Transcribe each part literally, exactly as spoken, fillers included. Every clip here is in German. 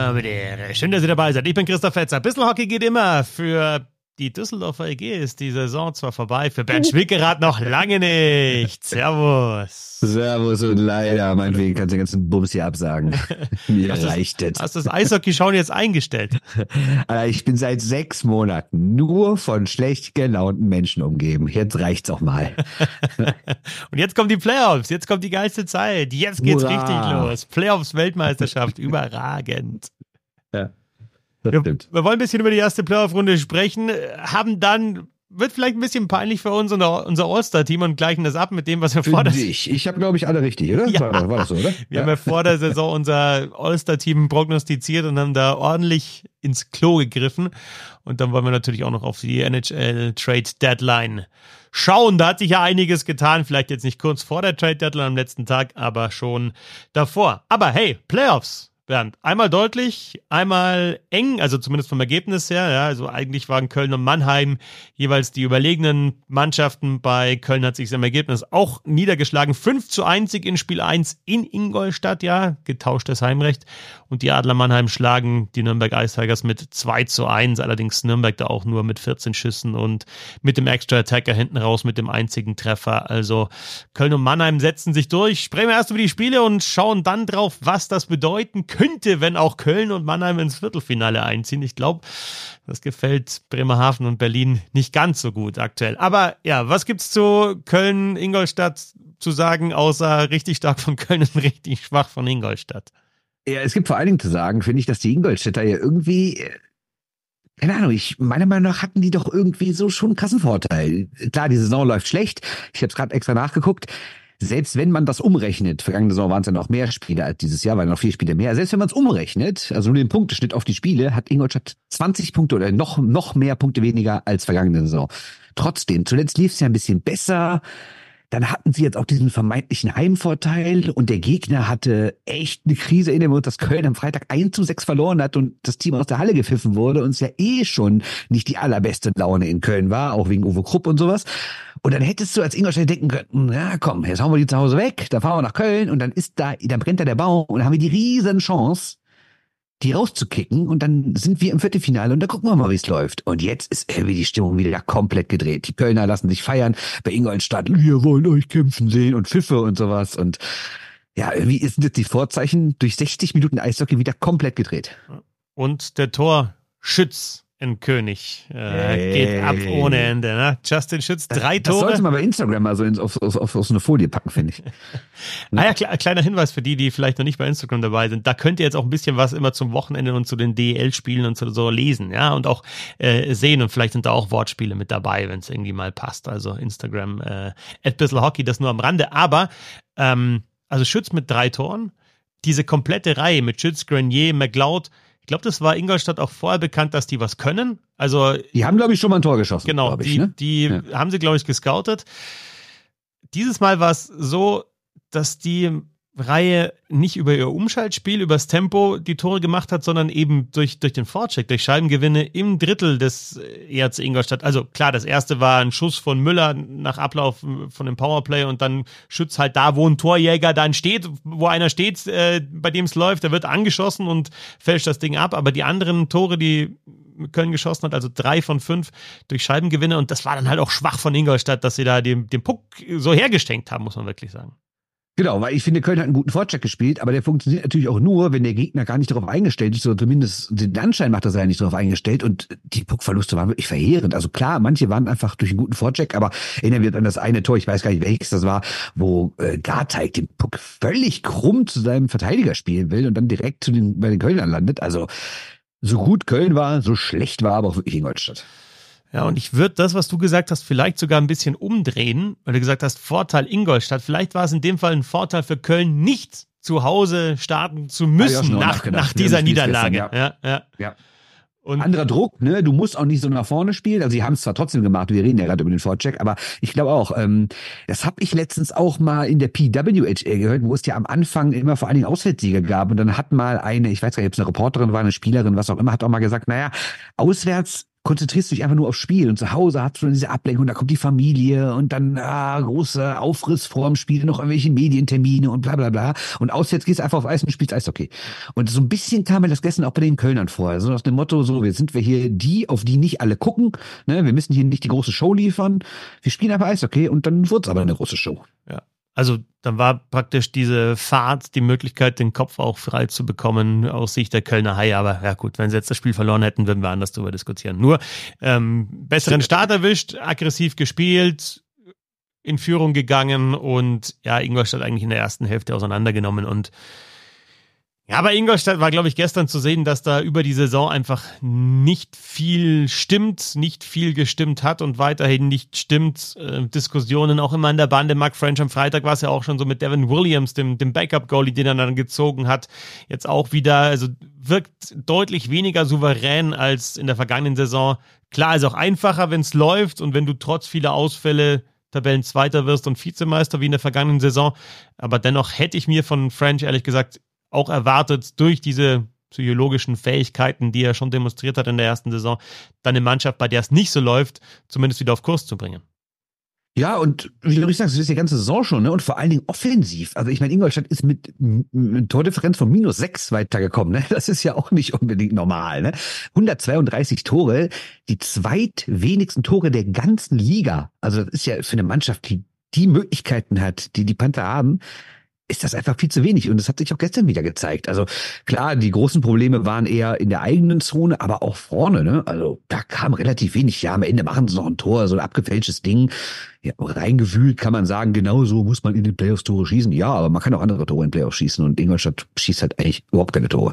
Damen und Herren, schön, dass ihr dabei seid. Ich bin Christoph Fetzer. Bissl Hockey geht immer. Für die Düsseldorfer E G ist die Saison zwar vorbei, für Bernd Schwickerath noch lange nicht. Servus. Servus und leider, meinetwegen kannst du den ganzen Bums hier absagen. Mir hast reicht es. Hast du das Eishockey-Schauen jetzt eingestellt? Alter, ich bin seit sechs Monaten nur von schlecht gelaunten Menschen umgeben. Jetzt reicht's auch mal. Und jetzt kommen die Playoffs, jetzt kommt die geilste Zeit. Jetzt geht's Hurra. richtig los. Playoffs-Weltmeisterschaft, überragend. Ja. Wir, wir wollen ein bisschen über die erste Playoff-Runde sprechen, haben dann, wird vielleicht ein bisschen peinlich für uns, unser, unser All-Star-Team und gleichen das ab mit dem, was wir vor der Saison... Ich, ich habe, glaube ich, alle richtig, oder? Ja. War, war das so, oder? Wir ja. haben ja vor der Saison unser All-Star-Team prognostiziert und haben da ordentlich ins Klo gegriffen. Und dann wollen wir natürlich auch noch auf die N H L-Trade-Deadline schauen. Da hat sich ja einiges getan, vielleicht jetzt nicht kurz vor der Trade-Deadline am letzten Tag, aber schon davor. Aber hey, Playoffs! Bernd, einmal deutlich, einmal eng, also zumindest vom Ergebnis her. Ja, also eigentlich waren Köln und Mannheim jeweils die überlegenen Mannschaften. Bei Köln hat sich im Ergebnis auch niedergeschlagen. fünf zu eins in Spiel eins in Ingolstadt, ja, getauschtes Heimrecht. Und die Adler Mannheim schlagen die Nürnberg Ice Tigers mit zwei zu eins. Allerdings Nürnberg da auch nur mit vierzehn Schüssen und mit dem Extra-Attacker hinten raus mit dem einzigen Treffer. Also Köln und Mannheim setzen sich durch. Sprechen wir erst über die Spiele und schauen dann drauf, was das bedeuten könnte, wenn auch Köln und Mannheim ins Viertelfinale einziehen. Ich glaube, das gefällt Bremerhaven und Berlin nicht ganz so gut aktuell. Aber ja, was gibt's zu Köln, Ingolstadt zu sagen, außer richtig stark von Köln und richtig schwach von Ingolstadt? Ja, es gibt vor allen Dingen zu sagen, finde ich, dass die Ingolstädter ja irgendwie, keine Ahnung, ich, meiner Meinung nach hatten die doch irgendwie so schon einen krassen Vorteil. Klar, die Saison läuft schlecht. Ich habe es gerade extra nachgeguckt. Selbst wenn man das umrechnet, vergangene Saison waren es ja noch mehr Spiele als dieses Jahr, waren noch vier Spiele mehr. Selbst wenn man es umrechnet, also nur den Punkteschnitt auf die Spiele, hat Ingolstadt zwanzig Punkte oder noch, noch mehr Punkte weniger als vergangene Saison. Trotzdem, zuletzt lief es ja ein bisschen besser. Dann hatten sie jetzt auch diesen vermeintlichen Heimvorteil und der Gegner hatte echt eine Krise in dem Moment, dass Köln am Freitag eins zu sechs verloren hat und das Team aus der Halle gepfiffen wurde und es ja eh schon nicht die allerbeste Laune in Köln war, auch wegen Uwe Krupp und sowas. Und dann hättest du als Ingolstadt denken können, ja komm, jetzt hauen wir die zu Hause weg, dann fahren wir nach Köln und dann ist da, dann brennt da der Baum und dann haben wir die riesen Chance, die rauszukicken und dann sind wir im Viertelfinale und da gucken wir mal, wie es läuft. Und jetzt ist irgendwie die Stimmung wieder komplett gedreht. Die Kölner lassen sich feiern bei Ingolstadt. Wir wollen euch kämpfen sehen und Pfiffe und sowas. Und ja, irgendwie sind jetzt die Vorzeichen durch sechzig Minuten Eishockey wieder komplett gedreht. Und der Torschütz in König äh, hey. geht ab ohne Ende. Ne? Justin Schütz, drei das, Tore. Das sollte man bei Instagram mal so ins, auf, auf, auf, auf so eine Folie packen, finde ich. Ah ja, kle- kleiner Hinweis für die, die vielleicht noch nicht bei Instagram dabei sind. Da könnt ihr jetzt auch ein bisschen was immer zum Wochenende und zu den D E L-Spielen und so, so lesen, ja, und auch äh, sehen. Und vielleicht sind da auch Wortspiele mit dabei, wenn es irgendwie mal passt. Also Instagram, äh, at bisselhockey, das nur am Rande. Aber, ähm, also Schütz mit drei Toren, diese komplette Reihe mit Schütz, Grenier, McLeod. Ich glaube, das war Ingolstadt auch vorher bekannt, dass die was können. Also die haben, glaube ich, schon mal ein Tor geschossen. Genau, ich, die, ne? die ja. haben sie, glaube ich, gescoutet. Dieses Mal war es so, dass die Reihe nicht über ihr Umschaltspiel, übers Tempo die Tore gemacht hat, sondern eben durch, durch den Vorcheck, durch Scheibengewinne im Drittel des E R C Ingolstadt. Also klar, das erste war ein Schuss von Müller nach Ablauf von dem Powerplay und dann Schütz halt da, wo ein Torjäger dann steht, wo einer steht, äh, bei dem es läuft, der wird angeschossen und fälscht das Ding ab. Aber die anderen Tore, die Köln geschossen hat, also drei von fünf durch Scheibengewinne, und das war dann halt auch schwach von Ingolstadt, dass sie da den, den Puck so hergeschenkt haben, muss man wirklich sagen. Genau, weil ich finde, Köln hat einen guten Vorcheck gespielt, aber der funktioniert natürlich auch nur, wenn der Gegner gar nicht darauf eingestellt ist, oder zumindest den Anschein macht, dass er nicht darauf eingestellt, und die Puckverluste waren wirklich verheerend. Also klar, manche waren einfach durch einen guten Vorcheck, aber erinnern wir an das eine Tor, ich weiß gar nicht, welches das war, wo äh, Garteig den Puck völlig krumm zu seinem Verteidiger spielen will und dann direkt zu den, bei den Kölnern landet. Also so gut Köln war, so schlecht war aber auch wirklich Ingolstadt. Ja, und ich würde das, was du gesagt hast, vielleicht sogar ein bisschen umdrehen, weil du gesagt hast, Vorteil Ingolstadt. Vielleicht war es in dem Fall ein Vorteil für Köln, nicht zu Hause starten zu müssen nach, nach dieser Niederlage. Gestern, ja. Ja, ja. ja. Und anderer Druck, ne? Du musst auch nicht so nach vorne spielen. Also sie haben es zwar trotzdem gemacht, wir reden ja gerade über den Vorcheck, aber ich glaube auch, ähm, das habe ich letztens auch mal in der P W H L gehört, wo es ja am Anfang immer vor allen Dingen Auswärtssieger gab, und dann hat mal eine, ich weiß gar nicht, ob es eine Reporterin war, eine Spielerin, was auch immer, hat auch mal gesagt, naja, auswärts konzentrierst du dich einfach nur aufs Spiel und zu Hause hast du dann diese Ablenkung, da kommt die Familie und dann ah, großer Aufriss vor dem Spiel, noch irgendwelche Medientermine und bla bla bla. Und auswärts gehst du einfach auf Eis und spielst Eishockey. Und so ein bisschen kam mir das gestern auch bei den Kölnern vor. So aus dem Motto, so, wir sind wir hier die, auf die nicht alle gucken. Ne? Wir müssen hier nicht die große Show liefern. Wir spielen einfach Eishockey und dann wird's aber eine große Show. Ja. Also dann war praktisch diese Fahrt die Möglichkeit, den Kopf auch frei zu bekommen aus Sicht der Kölner Haie. Aber ja gut, wenn sie jetzt das Spiel verloren hätten, würden wir anders darüber diskutieren. Nur ähm, besseren Start erwischt, aggressiv gespielt, in Führung gegangen und ja, Ingolstadt eigentlich in der ersten Hälfte auseinandergenommen. Und ja, bei Ingolstadt war, glaube ich, gestern zu sehen, dass da über die Saison einfach nicht viel stimmt, nicht viel gestimmt hat und weiterhin nicht stimmt. Äh, Diskussionen auch immer in der Bande. Mark French am Freitag war es ja auch schon so mit Devin Williams, dem, dem Backup-Goalie, den er dann gezogen hat. Jetzt auch wieder, also wirkt deutlich weniger souverän als in der vergangenen Saison. Klar, ist auch einfacher, wenn es läuft und wenn du trotz vieler Ausfälle Tabellenzweiter wirst und Vizemeister wie in der vergangenen Saison. Aber dennoch hätte ich mir von French ehrlich gesagt auch erwartet, durch diese psychologischen Fähigkeiten, die er schon demonstriert hat in der ersten Saison, dann eine Mannschaft, bei der es nicht so läuft, zumindest wieder auf Kurs zu bringen. Ja, und wie du richtig sagst, das ist die ganze Saison schon, ne? Und vor allen Dingen offensiv. Also ich meine, Ingolstadt ist mit, mit Tordifferenz von minus sechs weitergekommen, ne? Das ist ja auch nicht unbedingt normal, ne? hundertzweiunddreißig Tore, die zweitwenigsten Tore der ganzen Liga. Also das ist ja für eine Mannschaft, die die Möglichkeiten hat, die die Panther haben, ist das einfach viel zu wenig. Und das hat sich auch gestern wieder gezeigt. Also klar, die großen Probleme waren eher in der eigenen Zone, aber auch vorne, ne? Also da kam relativ wenig. Ja, am Ende machen sie noch ein Tor, so ein abgefälschtes Ding. Ja, reingewühlt kann man sagen, genau so muss man in den Playoffs Tore schießen. Ja, aber man kann auch andere Tore in den Playoffs schießen und Ingolstadt schießt halt eigentlich überhaupt keine Tore.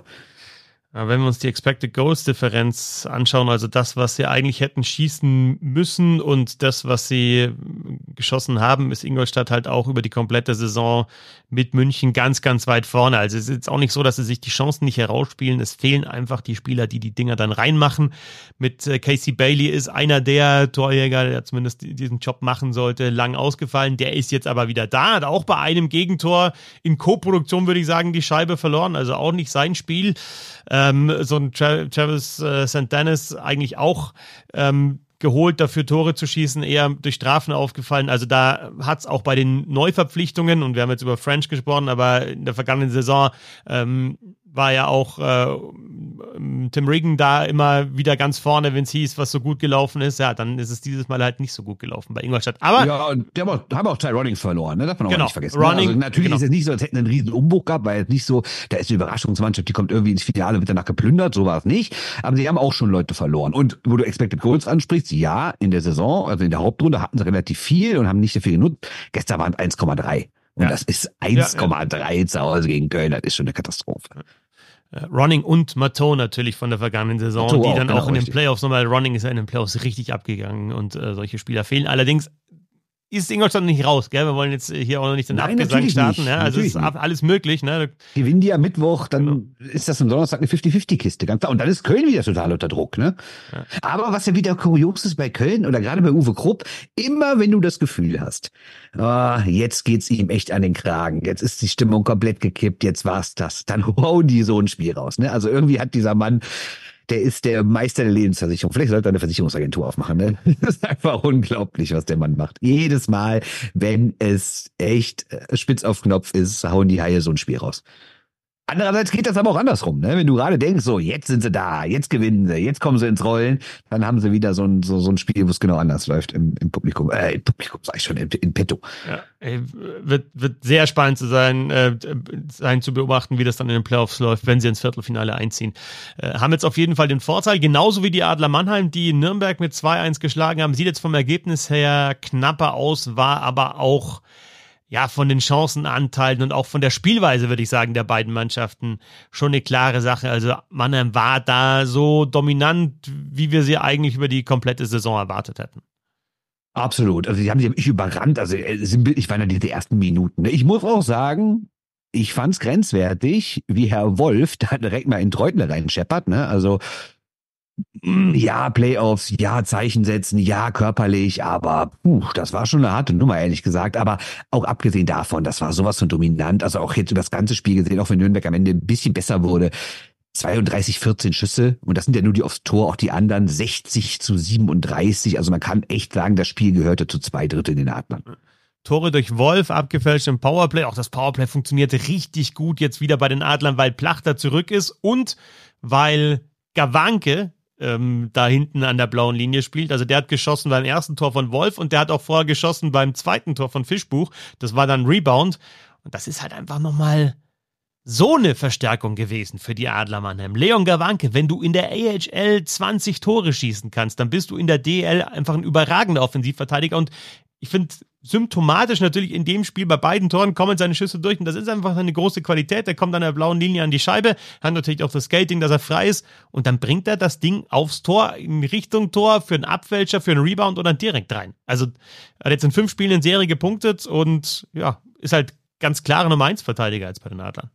Wenn wir uns die Expected Goals Differenz anschauen, also das, was sie eigentlich hätten schießen müssen und das, was sie geschossen haben, ist Ingolstadt halt auch über die komplette Saison mit München ganz, ganz weit vorne. Also es ist jetzt auch nicht so, dass sie sich die Chancen nicht herausspielen. Es fehlen einfach die Spieler, die die Dinger dann reinmachen. Mit Casey Bailey ist einer der Torjäger, der zumindest diesen Job machen sollte, lang ausgefallen. Der ist jetzt aber wieder da, hat auch bei einem Gegentor in Co-Produktion, würde ich sagen, die Scheibe verloren. Also auch nicht sein Spiel. Ähm, so ein Tra- Travis äh, Saint Dennis eigentlich auch ähm, geholt, dafür Tore zu schießen, eher durch Strafen aufgefallen. Also da hat es auch bei den Neuverpflichtungen, und wir haben jetzt über French gesprochen, aber in der vergangenen Saison ähm, war ja auch äh, Tim Regan da immer wieder ganz vorne, wenn es hieß, was so gut gelaufen ist. Ja, dann ist es dieses Mal halt nicht so gut gelaufen bei Ingolstadt. Aber ja, und der haben auch, haben auch Ty Ronning verloren, ne? Darf man auch genau, nicht vergessen. Ronning, ne? Also natürlich genau. ist es nicht so, als hätten einen riesen Umbruch gehabt, weil es nicht so, da ist eine Überraschungsmannschaft, die kommt irgendwie ins Finale, wird danach geplündert, so war es nicht. Aber sie haben auch schon Leute verloren. Und wo du Expected Goals ansprichst, ja, in der Saison, also in der Hauptrunde hatten sie relativ viel und haben nicht dafür genutzt. Gestern waren es eins Komma drei. Und ja. das ist eins Komma drei ja, ja. zu Hause gegen Köln, das ist schon eine Katastrophe. Ronning und Matteau natürlich von der vergangenen Saison, Matteau die auch, dann genau, auch in den richtig. Playoffs nochmal, Ronning ist ja in den Playoffs richtig abgegangen und äh, solche Spieler fehlen. Allerdings ist Ingolstadt nicht raus, gell? Wir wollen jetzt hier auch noch nicht den Nein, Abgesang starten. nicht, Ja? Also es ist nicht. alles möglich. Ne? Gewinnen die am Mittwoch, dann genau. ist das am Donnerstag eine fünfzig fünfzig Kiste, ganz klar. Und dann ist Köln wieder total unter Druck, ne? Ja. Aber was ja wieder kurios ist bei Köln oder gerade bei Uwe Krupp, immer wenn du das Gefühl hast, oh, jetzt geht's ihm echt an den Kragen, jetzt ist die Stimmung komplett gekippt, jetzt war's das, dann hauen die so ein Spiel raus, ne? Also irgendwie hat dieser Mann, der ist der Meister der Lebensversicherung. Vielleicht sollte er eine Versicherungsagentur aufmachen. Ne? Das ist einfach unglaublich, was der Mann macht. Jedes Mal, wenn es echt spitz auf Knopf ist, hauen die Haie so ein Spiel raus. Andererseits geht das aber auch andersrum. Ne? Wenn du gerade denkst, so jetzt sind sie da, jetzt gewinnen sie, jetzt kommen sie ins Rollen, dann haben sie wieder so ein, so, so ein Spiel, wo es genau anders läuft im, im Publikum. Äh, im Publikum sag ich schon, in, in petto. Ja, ey, wird, wird sehr spannend zu sein, äh, sein zu beobachten, wie das dann in den Playoffs läuft, wenn sie ins Viertelfinale einziehen. Äh, haben jetzt auf jeden Fall den Vorteil, genauso wie die Adler Mannheim, die Nürnberg mit zwei eins geschlagen haben. Sieht jetzt vom Ergebnis her knapper aus, war aber auch ja, von den Chancenanteilen und auch von der Spielweise, würde ich sagen, der beiden Mannschaften schon eine klare Sache. Also Mannheim war da so dominant, wie wir sie eigentlich über die komplette Saison erwartet hätten. Absolut. Also die haben sich wirklich überrannt. Also sinnbildlich waren ja diese ersten Minuten. Ich muss auch sagen, ich fand's grenzwertig, wie Herr Wolf da direkt mal in Treutler reinscheppert. Ne? Also ja, Playoffs, ja, Zeichen setzen, ja, körperlich, aber puh, das war schon eine harte Nummer, ehrlich gesagt. Aber auch abgesehen davon, das war sowas von dominant. Also auch jetzt über das ganze Spiel gesehen, auch wenn Nürnberg am Ende ein bisschen besser wurde. zweiunddreißig vierzehn Schüsse und das sind ja nur die aufs Tor, auch die anderen sechzig zu siebenunddreißig. Also man kann echt sagen, das Spiel gehörte zu zwei Dritteln den Adlern. Tore durch Wolf, abgefälscht im Powerplay. Auch das Powerplay funktionierte richtig gut jetzt wieder bei den Adlern, weil Plachter zurück ist und weil Gawanke ähm, da hinten an der blauen Linie spielt. Also der hat geschossen beim ersten Tor von Wolf und der hat auch vorher geschossen beim zweiten Tor von Fischbuch. Das war dann Rebound. Und das ist halt einfach nochmal so eine Verstärkung gewesen für die Adler Mannheim. Leon Gawanke, wenn du in der A H L zwanzig Tore schießen kannst, dann bist du in der D L einfach ein überragender Offensivverteidiger. Und ich finde symptomatisch natürlich in dem Spiel, bei beiden Toren kommen seine Schüsse durch und das ist einfach eine große Qualität. Er kommt an der blauen Linie an die Scheibe, hat natürlich auch das Skating, dass er frei ist und dann bringt er das Ding aufs Tor, in Richtung Tor, für einen Abfälscher, für einen Rebound und dann direkt rein. Also er hat jetzt in fünf Spielen in Serie gepunktet und ja, ist halt ganz klarer Nummer eins Verteidiger als bei den Adlern.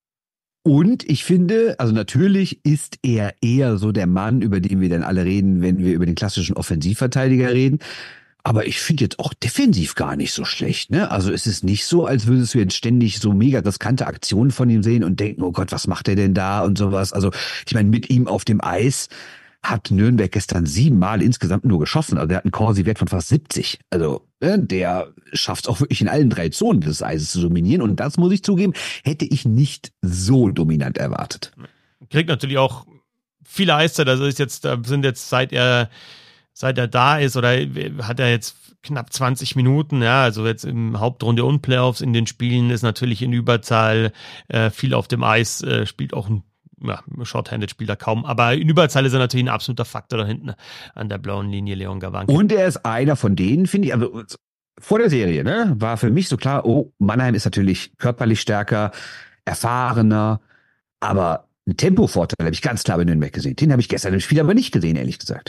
Und ich finde, also natürlich ist er eher so der Mann, über den wir dann alle reden, wenn wir über den klassischen Offensivverteidiger reden. Aber ich finde jetzt auch defensiv gar nicht so schlecht, ne? Also es ist nicht so, als würdest du jetzt ständig so mega riskante Aktionen von ihm sehen und denken, oh Gott, was macht er denn da und sowas. Also ich meine, mit ihm auf dem Eis hat Nürnberg gestern siebenmal insgesamt nur geschossen. Also der hat einen Corsi-Wert von fast siebzig. Also ne, der schafft es auch wirklich in allen drei Zonen des Eises zu dominieren. Und das, muss ich zugeben, hätte ich nicht so dominant erwartet. Kriegt natürlich auch viele Eiszeit. Also ist jetzt, sind jetzt seit er seit er da ist oder hat er jetzt knapp zwanzig Minuten, ja, also jetzt im Hauptrunde und Playoffs in den Spielen ist natürlich in Überzahl äh, viel auf dem Eis, äh, spielt auch ein ja, Shorthanded spielt er kaum, aber in Überzahl ist er natürlich ein absoluter Faktor da hinten an der blauen Linie, Leon Gawanke. Und er ist einer von denen, finde ich, also vor der Serie, ne, war für mich so klar, oh, Mannheim ist natürlich körperlich stärker, erfahrener, aber einen Tempovorteil habe ich ganz klar bei Nürnberg gesehen. Den habe ich gestern im Spiel aber nicht gesehen, ehrlich gesagt.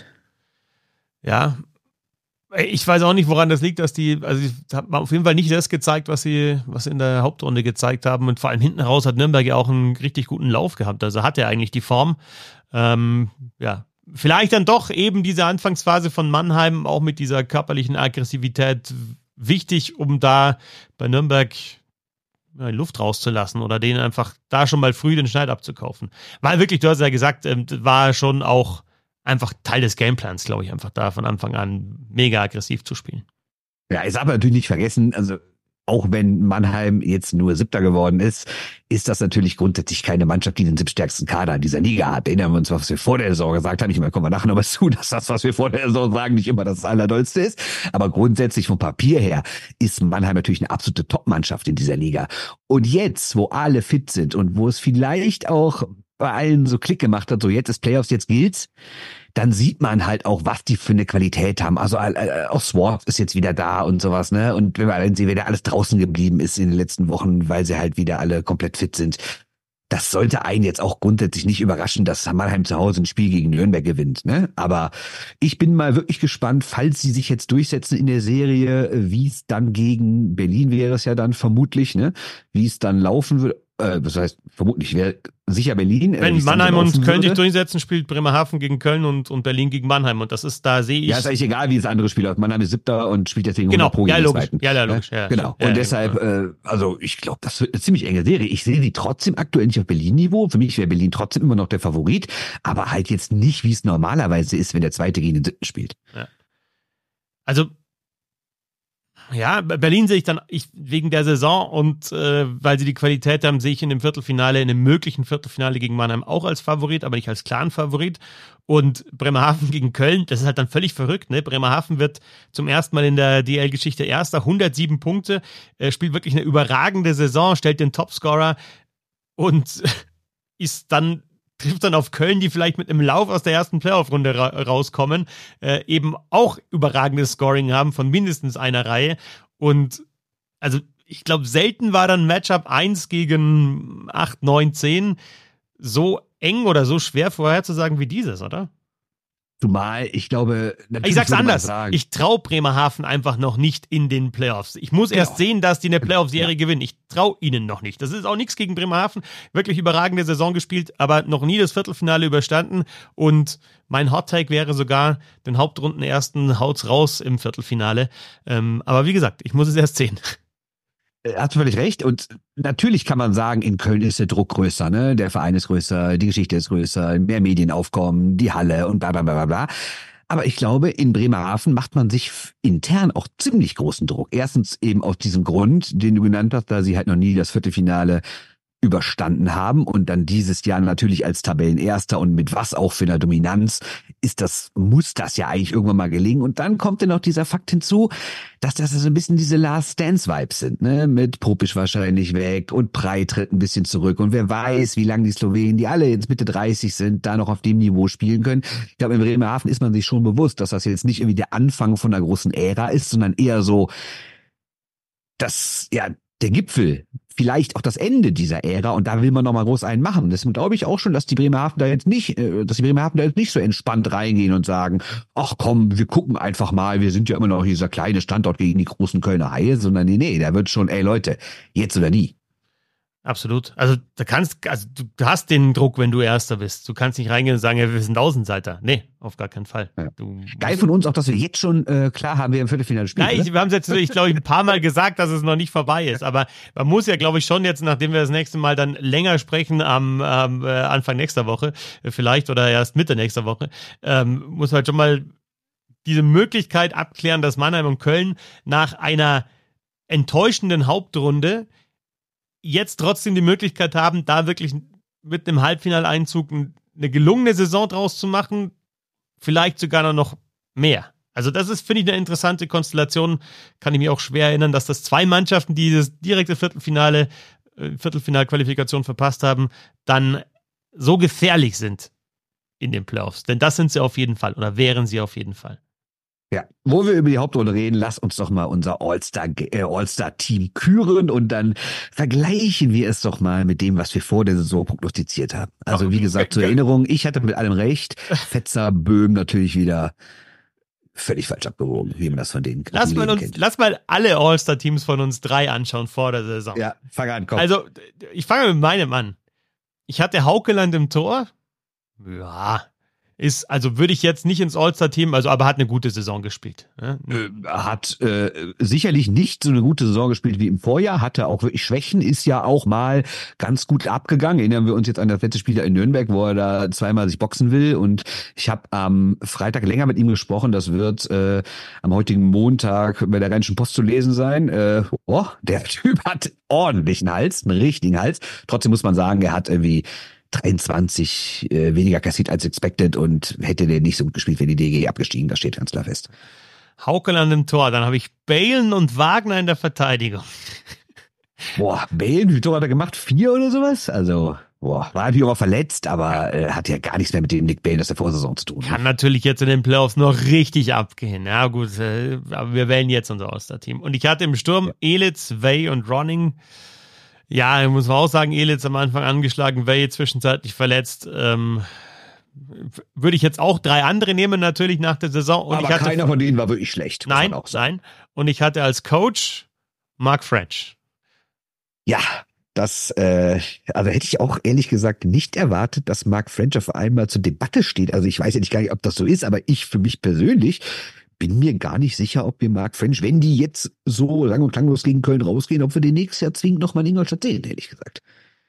Ja, ich weiß auch nicht, woran das liegt, dass die, also sie haben auf jeden Fall nicht das gezeigt, was sie, was sie in der Hauptrunde gezeigt haben. Und vor allem hinten raus hat Nürnberg ja auch einen richtig guten Lauf gehabt. Also hat er eigentlich die Form. Ähm, ja, vielleicht dann doch eben diese Anfangsphase von Mannheim auch mit dieser körperlichen Aggressivität wichtig, um da bei Nürnberg ja, Luft rauszulassen oder denen einfach da schon mal früh den Schneid abzukaufen. Weil wirklich, du hast ja gesagt, ähm, war schon auch einfach Teil des Gameplans, glaube ich, einfach da von Anfang an mega aggressiv zu spielen. Ja, ist aber natürlich nicht vergessen, also auch wenn Mannheim jetzt nur Siebter geworden ist, ist das natürlich grundsätzlich keine Mannschaft, die den siebtstärksten Kader in dieser Liga hat. Erinnern wir uns, was wir vor der Saison gesagt haben. Ich meine, kommen wir nachher noch was zu, dass das, was wir vor der Saison sagen, nicht immer das Allerdollste ist. Aber grundsätzlich vom Papier her ist Mannheim natürlich eine absolute Top-Mannschaft in dieser Liga. Und jetzt, wo alle fit sind und wo es vielleicht auch bei allen so Klick gemacht hat, so jetzt ist Playoffs, jetzt gilt's, dann sieht man halt auch, was die für eine Qualität haben. Also äh, auch Swart ist jetzt wieder da und sowas, ne? Und wenn wir allein sehen, wer da alles draußen geblieben ist in den letzten Wochen, weil sie halt wieder alle komplett fit sind. Das sollte einen jetzt auch grundsätzlich nicht überraschen, dass Mannheim zu Hause ein Spiel gegen Nürnberg gewinnt, ne? Aber ich bin mal wirklich gespannt, falls sie sich jetzt durchsetzen in der Serie, wie es dann gegen Berlin wäre es ja dann vermutlich, ne? Wie es dann laufen würde. Äh, das heißt, vermutlich wäre sicher Berlin. Äh, Wenn Mannheim und Köln sich durchsetzen, spielt Bremerhaven gegen Köln und, und Berlin gegen Mannheim. Und das ist, da sehe ich. Ja, ist eigentlich egal, wie das andere Spiel läuft. Mannheim ist Siebter und spielt deswegen genau. Pro ja, gegen logisch. Zweiten. Ja, ja, logisch. Ja, genau. Ja, und ja, deshalb, ja. äh, also ich glaube, das wird eine ziemlich enge Serie. Ich sehe sie trotzdem aktuell nicht auf Berlin-Niveau. Für mich wäre Berlin trotzdem immer noch der Favorit, aber halt jetzt nicht, wie es normalerweise ist, wenn der Zweite gegen den Siebten spielt. Ja. Also ja, Berlin sehe ich dann ich, wegen der Saison und äh, weil sie die Qualität haben, sehe ich in dem Viertelfinale, in dem möglichen Viertelfinale gegen Mannheim auch als Favorit, aber nicht als klaren Favorit. Und Bremerhaven gegen Köln, das ist halt dann völlig verrückt, ne? Bremerhaven wird zum ersten Mal in der D L-Geschichte Erster, hundertsieben Punkte, äh, spielt wirklich eine überragende Saison, stellt den Topscorer und ist dann trifft dann auf Köln, die vielleicht mit einem Lauf aus der ersten Playoff-Runde ra- rauskommen, äh, eben auch überragendes Scoring haben von mindestens einer Reihe. Und also ich glaube, selten war dann Matchup eins gegen acht, neun, zehn so eng oder so schwer vorherzusagen wie dieses, oder? Zumal, ich glaube, natürlich ich sag's würde man anders. sagen, Ich traue Bremerhaven einfach noch nicht in den Playoffs. Ich muss erst Genau. sehen, dass die eine Playoff-Serie Ja. gewinnen. Ich traue ihnen noch nicht. Das ist auch nichts gegen Bremerhaven. Wirklich überragende Saison gespielt, aber noch nie das Viertelfinale überstanden. Und mein Hot-Take wäre sogar, den Hauptrundenersten haut's raus im Viertelfinale. Ähm, aber wie gesagt, ich muss es erst sehen. Hast du völlig recht. Und natürlich kann man sagen, in Köln ist der Druck größer, ne? Der Verein ist größer, die Geschichte ist größer, mehr Medienaufkommen, die Halle und bla bla bla bla bla. Aber ich glaube, in Bremerhaven macht man sich intern auch ziemlich großen Druck. Erstens eben aus diesem Grund, den du genannt hast, da sie halt noch nie das Viertelfinale überstanden haben und dann dieses Jahr natürlich als Tabellenerster und mit was auch für einer Dominanz ist das, muss das ja eigentlich irgendwann mal gelingen. Und dann kommt dann noch dieser Fakt hinzu, dass das so ein bisschen diese Last Dance Vibes sind, ne? Mit Popisch wahrscheinlich weg und Prey tritt ein bisschen zurück und wer weiß, wie lange die Slowenen, die alle jetzt Mitte dreißig sind, da noch auf dem Niveau spielen können. Ich glaube, in Bremerhaven ist man sich schon bewusst, dass das jetzt nicht irgendwie der Anfang von einer großen Ära ist, sondern eher so, das, ja, der Gipfel, vielleicht auch das Ende dieser Ära und da will man noch mal groß einen machen. Deswegen glaube ich auch schon, dass die Bremerhaven da jetzt nicht, dass die Bremerhaven da jetzt nicht so entspannt reingehen und sagen, ach komm, wir gucken einfach mal, wir sind ja immer noch dieser kleine Standort gegen die großen Kölner Haie, sondern nee, nee, da wird schon, ey Leute, jetzt oder nie. Absolut. Also da kannst, also du hast den Druck, wenn du Erster bist. Du kannst nicht reingehen und sagen, ja, wir sind Außenseiter. Nee, auf gar keinen Fall. Ja. Geil von uns auch, dass wir jetzt schon äh, klar haben, wer im Viertelfinale spielt. Nein, ich, wir haben es jetzt, ich glaube, ein paar Mal gesagt, dass es noch nicht vorbei ist. Aber man muss ja, glaube ich, schon jetzt, nachdem wir das nächste Mal dann länger sprechen, am ähm, äh, Anfang nächster Woche, äh, vielleicht oder erst Mitte nächster Woche, ähm, muss man halt schon mal diese Möglichkeit abklären, dass Mannheim und Köln nach einer enttäuschenden Hauptrunde jetzt trotzdem die Möglichkeit haben, da wirklich mit einem Halbfinaleinzug eine gelungene Saison draus zu machen, vielleicht sogar noch mehr. Also das ist, finde ich, eine interessante Konstellation. Kann ich mich auch schwer erinnern, dass das zwei Mannschaften, die das direkte Viertelfinale, Viertelfinalqualifikation verpasst haben, dann so gefährlich sind in den Playoffs. Denn das sind sie auf jeden Fall oder wären sie auf jeden Fall. Ja, wo wir über die Hauptrunde reden, lass uns doch mal unser All-Star, äh, All-Star-Team küren und dann vergleichen wir es doch mal mit dem, was wir vor der Saison prognostiziert haben. Also wie gesagt, zur Erinnerung, ich hatte mit allem recht. Fetzer, Böhm natürlich wieder völlig falsch abgewogen, wie man das von denen lass mal uns, kennt. Lass mal alle All-Star-Teams von uns drei anschauen vor der Saison. Ja, fang an, komm. Also, ich fange mit meinem an. Ich hatte Haukeland im Tor. Ja, ist, also würde ich jetzt nicht ins All-Star-Team, also aber hat eine gute Saison gespielt. Ja? Äh, hat äh, sicherlich nicht so eine gute Saison gespielt wie im Vorjahr, hatte auch wirklich Schwächen, ist ja auch mal ganz gut abgegangen. Erinnern wir uns jetzt an das letzte Spiel da in Nürnberg, wo er da zweimal sich boxen will und ich habe am Freitag länger mit ihm gesprochen, das wird äh, am heutigen Montag bei der Rheinischen Post zu lesen sein. Äh, oh, der Typ hat ordentlichen Hals, einen richtigen Hals. Trotzdem muss man sagen, er hat irgendwie dreiundzwanzig äh, weniger kassiert als expected und hätte der nicht so gut gespielt, wenn die D G abgestiegen, das steht ganz klar fest. Haukeland im Tor, dann habe ich Balen und Wagner in der Verteidigung. Boah, Balen, wie viel Tor hat er gemacht? Vier oder sowas? Also, boah, war natürlich auch verletzt, aber äh, hat ja gar nichts mehr mit dem Nick Balen aus der Vorsaison zu tun. Kann natürlich jetzt in den Playoffs noch richtig abgehen. Ja gut, äh, aber wir wählen jetzt unser All-Star-Team. Und ich hatte im Sturm ja. Elitz, Wey und Ronning. Ja, ich muss auch sagen, Elitz am Anfang angeschlagen, Wey zwischenzeitlich verletzt. Ähm, würde ich jetzt auch drei andere nehmen, natürlich nach der Saison. Und aber ich hatte, keiner von denen war wirklich schlecht. Nein, auch nein. Und ich hatte als Coach Mark French. Ja, das, äh, also hätte ich auch ehrlich gesagt nicht erwartet, dass Mark French auf einmal zur Debatte steht. Also ich weiß ja nicht gar nicht, ob das so ist, aber ich für mich persönlich bin mir gar nicht sicher, ob wir Mark French, wenn die jetzt so lang und klanglos gegen Köln rausgehen, ob wir den nächstes Jahr zwingend nochmal in Ingolstadt sehen, ehrlich gesagt.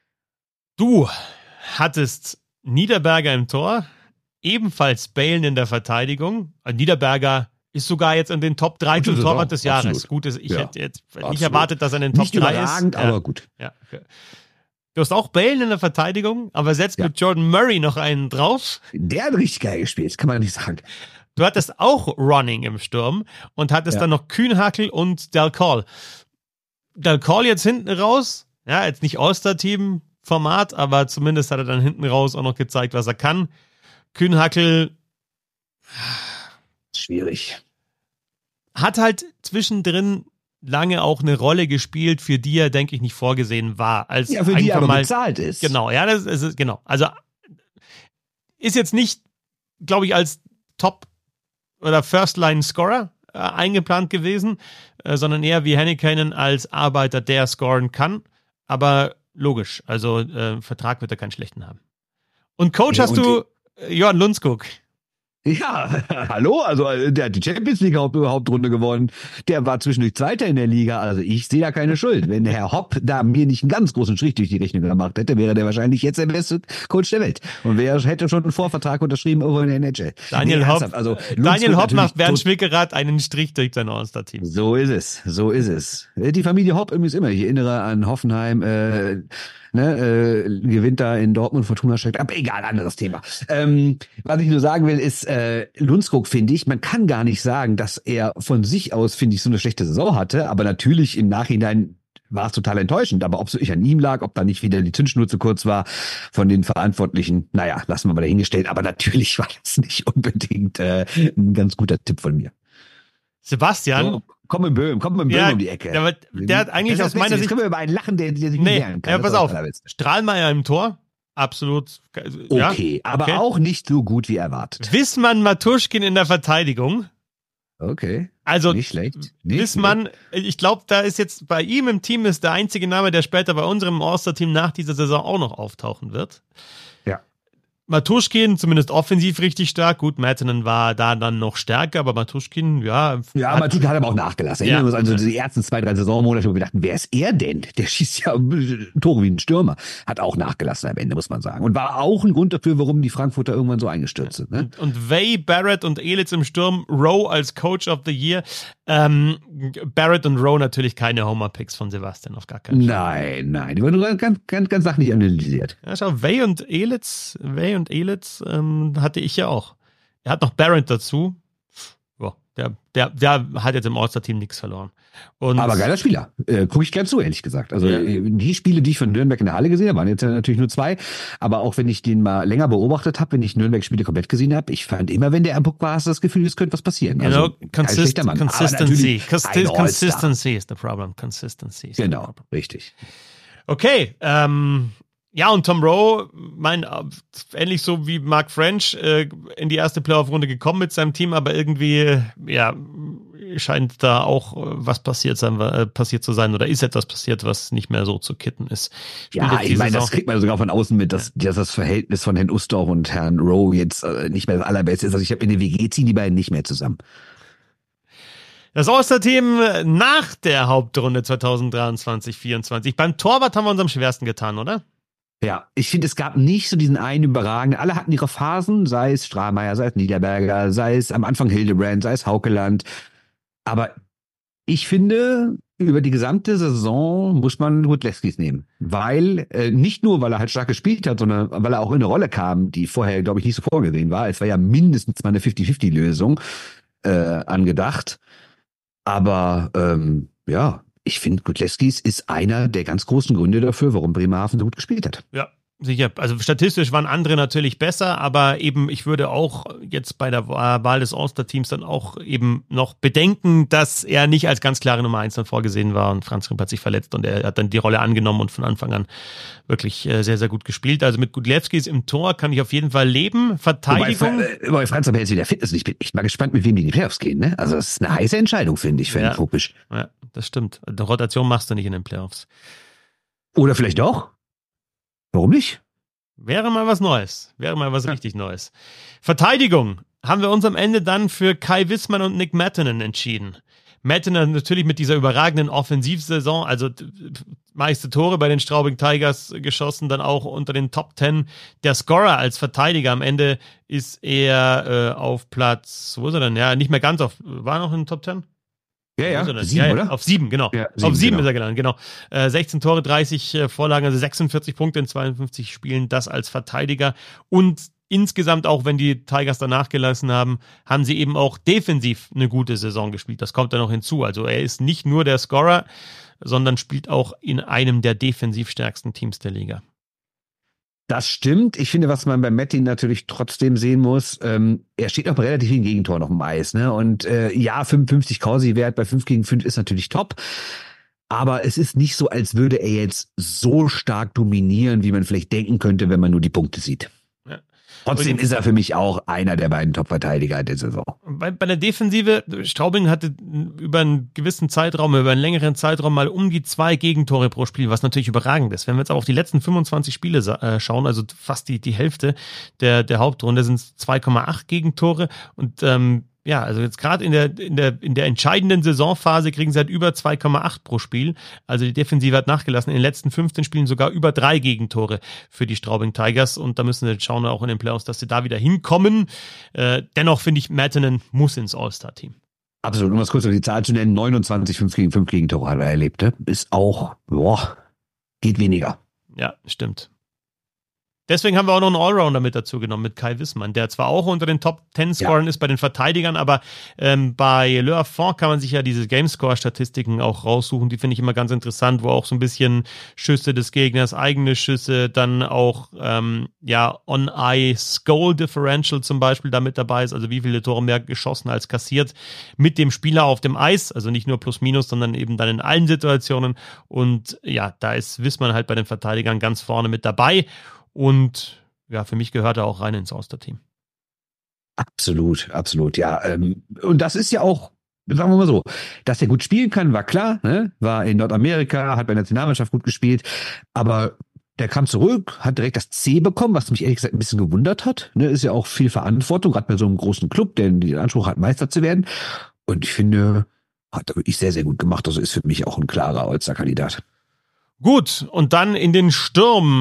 Du hattest Niederberger im Tor, ebenfalls Balen in der Verteidigung. Niederberger ist sogar jetzt in den Top drei zum Torwart des Jahres. Absolut. Gut, ich ja, hätte jetzt absolut. nicht erwartet, dass er in den Top drei ist. Nicht aber gut. Ja, okay. Du hast auch Balen in der Verteidigung, aber setzt ja. mit Jordan Murray noch einen drauf. Der hat richtig geil gespielt, kann man nicht sagen. Du hattest auch Ronning im Sturm und hattest ja. dann noch Kühnhackel und Del Call. Del Call jetzt hinten raus, ja, jetzt nicht All-Star-Team-Format, aber zumindest hat er dann hinten raus auch noch gezeigt, was er kann. Kühnhackel schwierig. Hat halt zwischendrin lange auch eine Rolle gespielt, für die er, denke ich, nicht vorgesehen war. Als ja, für die er aber mal, bezahlt ist. Genau, ja, das ist, genau. Also ist jetzt nicht, glaube ich, als Top- oder First-Line-Scorer äh, eingeplant gewesen, äh, sondern eher wie Hennekainen als Arbeiter, der scoren kann. Aber logisch, also äh, Vertrag wird er keinen schlechten haben. Und Coach ja, hast und du äh, Johann Lundskog. Ja, hallo, also äh, der hat die Champions League Haupt Hauptrunde gewonnen. Der war zwischendurch Zweiter in der Liga. Also ich sehe da keine Schuld. Wenn Herr Hopp da mir nicht einen ganz großen Strich durch die Rechnung gemacht hätte, wäre der wahrscheinlich jetzt der beste Coach der Welt. Und wer hätte schon einen Vorvertrag unterschrieben irgendwo in der N H L. Daniel Nee, Hopp, ernsthaft, also Daniel Hopp macht Bernd tot- Schwickerath einen Strich durch sein All-Star-Team. So ist es, so ist es. Die Familie Hopp übrigens immer. Ich erinnere an Hoffenheim, äh, ne, äh, gewinnt da in Dortmund, Fortuna steigt ab. Egal, anderes Thema. Ähm, was ich nur sagen will, ist, äh, Lundskog, finde ich, man kann gar nicht sagen, dass er von sich aus, finde ich, so eine schlechte Saison hatte, aber natürlich im Nachhinein war es total enttäuschend. Aber ob es wirklich an ihm lag, ob da nicht wieder die Zündschnur zu kurz war von den Verantwortlichen, naja, lassen wir mal dahingestellt. Aber natürlich war das nicht unbedingt äh, ein ganz guter Tipp von mir. Sebastian. So, komm im Böhm, komm im Böhm Ja, um die Ecke. Der, der hat eigentlich Das aus ist das meiner Beste. Jetzt Sicht. können wir über einen lachen, der, der sich Nee, nicht wehren kann. ja, Das pass ist auf. das Allerbeste. Strahlmeier im Tor. Absolut. Ja, Okay, aber okay. auch nicht so gut wie erwartet. Wissmann, Matuschkin in der Verteidigung. Okay, Also nicht schlecht. Nicht Wissmann, ich glaube, da ist jetzt bei ihm im Team ist der einzige Name, der später bei unserem All-Star-Team nach dieser Saison auch noch auftauchen wird. Ja. Matuschkin zumindest offensiv richtig stark. Gut, Mätinen war da dann noch stärker, aber Matuschkin, ja. Ja, hat- Matuschkin hat aber auch nachgelassen. Ja. Erinnern wir uns also die ersten zwei, drei Saisonmonate, wo wir dachten, wer ist er denn? Der schießt ja Tore wie ein Stürmer. Hat auch nachgelassen am Ende, muss man sagen. Und war auch ein Grund dafür, warum die Frankfurter irgendwann so eingestürzt sind. Ne? Und, und Vey, Barrett und Elitz im Sturm, Rowe als Coach of the Year. Ähm, Barrett und Rowe natürlich keine Homer-Picks von Sebastian, auf gar keinen Fall. Nein, nein, die wurden ganz, ganz, ganz sachlich analysiert. Ja, schau, Vey und Elitz, Vey und Elitz ähm, hatte ich ja auch. Er hat noch Barrett dazu. Ja, der, der, der hat jetzt im All-Star-Team nichts verloren. Und Aber geiler Spieler. Äh, Gucke ich gern zu, ehrlich gesagt. Also Ja. äh, die Spiele, die ich von Nürnberg in der Halle gesehen habe, waren jetzt ja natürlich nur zwei. Aber auch wenn ich den mal länger beobachtet habe, wenn ich Nürnberg-Spiele komplett gesehen habe, ich fand immer, wenn der am Puck war, hast du das Gefühl, es könnte was passieren. You know, Also, kein consist schlechter Mann. Aber consistency. natürlich Consi- ein All-Star. Consistency is the problem. Consistency is the Genau, problem. richtig. Okay, ähm, ja, und Tom Rowe, mein, äh, ähnlich so wie Mark French, äh, in die erste Playoff-Runde gekommen mit seinem Team, aber irgendwie, äh, ja, scheint da auch äh, was passiert, sein, äh, passiert zu sein oder ist etwas passiert, was nicht mehr so zu kitten ist. Spielt Ja, jetzt die ich meine, das Saison- kriegt man sogar von außen mit, dass, dass das Verhältnis von Herrn Ustorf und Herrn Rowe jetzt äh, nicht mehr das allerbeste ist. Also ich habe in der W G ziehen die beiden nicht mehr zusammen. Das All-Star-Team nach der Hauptrunde zwanzig dreiundzwanzig vierundzwanzig. Beim Torwart haben wir uns am schwersten getan, oder? Ja, ich finde, es gab nicht so diesen einen überragenden. Alle hatten ihre Phasen, sei es Strahlmeier, sei es Niederberger, sei es am Anfang Hildebrand, sei es Haukeland. Aber ich finde, über die gesamte Saison muss man Rudlewskis nehmen. Weil, äh, nicht nur, weil er halt stark gespielt hat, sondern weil er auch in eine Rolle kam, die vorher, glaube ich, nicht so vorgesehen war. Es war ja mindestens mal eine fünfzig fünfzig Lösung äh, angedacht. Aber ähm, ja, ich finde, Rudlewskis ist einer der ganz großen Gründe dafür, warum Bremerhaven so gut gespielt hat. Ja, sicher. Also statistisch waren andere natürlich besser, aber eben ich würde auch jetzt bei der Wahl des All-Star-Teams dann auch eben noch bedenken, dass er nicht als ganz klare Nummer eins dann vorgesehen war und Franz Rimp hat sich verletzt und er hat dann die Rolle angenommen und von Anfang an wirklich äh, sehr, sehr gut gespielt. Also mit Gudlewskis im Tor kann ich auf jeden Fall leben. Verteidigung. Wobei, äh, wobei Franz aber jetzt wieder fit ist. Und ich bin echt mal gespannt, mit wem die in die Playoffs gehen. Ne? Also das ist eine heiße Entscheidung, finde ich, für Ja. einen Kopisch. Ja, das stimmt. Eine Rotation machst du nicht in den Playoffs. Oder vielleicht doch. Warum nicht? Wäre mal was Neues. Wäre mal was richtig Neues. Verteidigung haben wir uns am Ende dann für Kai Wissmann und Nick Mätinen entschieden. Mätinen natürlich mit dieser überragenden Offensivsaison, also d- meiste Tore bei den Straubing Tigers geschossen, dann auch unter den Top Ten. Der Scorer als Verteidiger am Ende ist er äh, auf Platz, wo ist er denn? Ja, nicht mehr ganz auf, war er noch in den Top Ten? Ja, Wo ist er denn? Sieben, ja, ja, oder? Auf sieben, genau. Ja, auf sieben, sieben genau. ist er gelandet, genau. Äh, sechzehn Tore, dreißig äh, Vorlagen, also sechsundvierzig Punkte in zweiundfünfzig Spielen, das als Verteidiger. Und insgesamt auch, wenn die Tigers danach gelassen haben, haben sie eben auch defensiv eine gute Saison gespielt. Das kommt da noch hinzu. Also er ist nicht nur der Scorer, sondern spielt auch in einem der defensiv stärksten Teams der Liga. Das stimmt. Ich finde, was man bei Metin natürlich trotzdem sehen muss, ähm, er steht auch bei relativ vielen Gegentoren auf dem Eis. Ne? Und äh, ja, fünfundfünfzig Corsi-Wert bei fünf gegen fünf ist natürlich top. Aber es ist nicht so, als würde er jetzt so stark dominieren, wie man vielleicht denken könnte, wenn man nur die Punkte sieht. Ja. Trotzdem ist er für mich auch einer der beiden Top-Verteidiger der Saison. Bei, bei der Defensive, Straubing hatte über einen gewissen Zeitraum, über einen längeren Zeitraum mal um die zwei Gegentore pro Spiel, was natürlich überragend ist. Wenn wir jetzt aber auf die letzten fünfundzwanzig Spiele äh, schauen, also fast die, die Hälfte der, der Hauptrunde, sind es zwei Komma acht Gegentore und ähm, ja, also jetzt gerade in der, in der, in der entscheidenden Saisonphase kriegen sie halt über zwei Komma acht pro Spiel. Also die Defensive hat nachgelassen. In den letzten fünfzehn Spielen sogar über drei Gegentore für die Straubing Tigers. Und da müssen sie jetzt schauen, auch in den Playoffs, dass sie da wieder hinkommen. Äh, dennoch finde ich, Matanen muss ins All-Star-Team. Absolut. Um das kurz auf die Zahl zu nennen, neunundzwanzig fünf gegen fünf Gegentore hat er erlebt. Ne? Ist auch, boah, geht weniger. Ja, stimmt. Deswegen haben wir auch noch einen Allrounder mit dazu genommen, mit Kai Wissmann, der zwar auch unter den Top zehn Scorern ja. ist bei den Verteidigern, aber ähm, bei Le Affont kann man sich ja diese Gamescore-Statistiken auch raussuchen, die finde ich immer ganz interessant, wo auch so ein bisschen Schüsse des Gegners, eigene Schüsse, dann auch ähm, ja On-Ice-Goal-Differential zum Beispiel da mit dabei ist, also wie viele Tore mehr geschossen als kassiert mit dem Spieler auf dem Eis, also nicht nur Plus-Minus, sondern eben dann in allen Situationen und ja, da ist Wissmann halt bei den Verteidigern ganz vorne mit dabei. Und ja, für mich gehört er auch rein ins All-Star-Team. Absolut, absolut, ja. Ähm, und das ist ja auch, sagen wir mal so, dass er gut spielen kann, war klar, ne? War in Nordamerika, hat bei der Nationalmannschaft gut gespielt, aber der kam zurück, hat direkt das C bekommen, was mich ehrlich gesagt ein bisschen gewundert hat. Ne? Ist ja auch viel Verantwortung, gerade bei so einem großen Club, der den Anspruch hat, Meister zu werden. Und ich finde, hat er wirklich sehr, sehr gut gemacht. Also ist für mich auch ein klarer All-Star-Kandidat. Gut, und dann in den Sturm,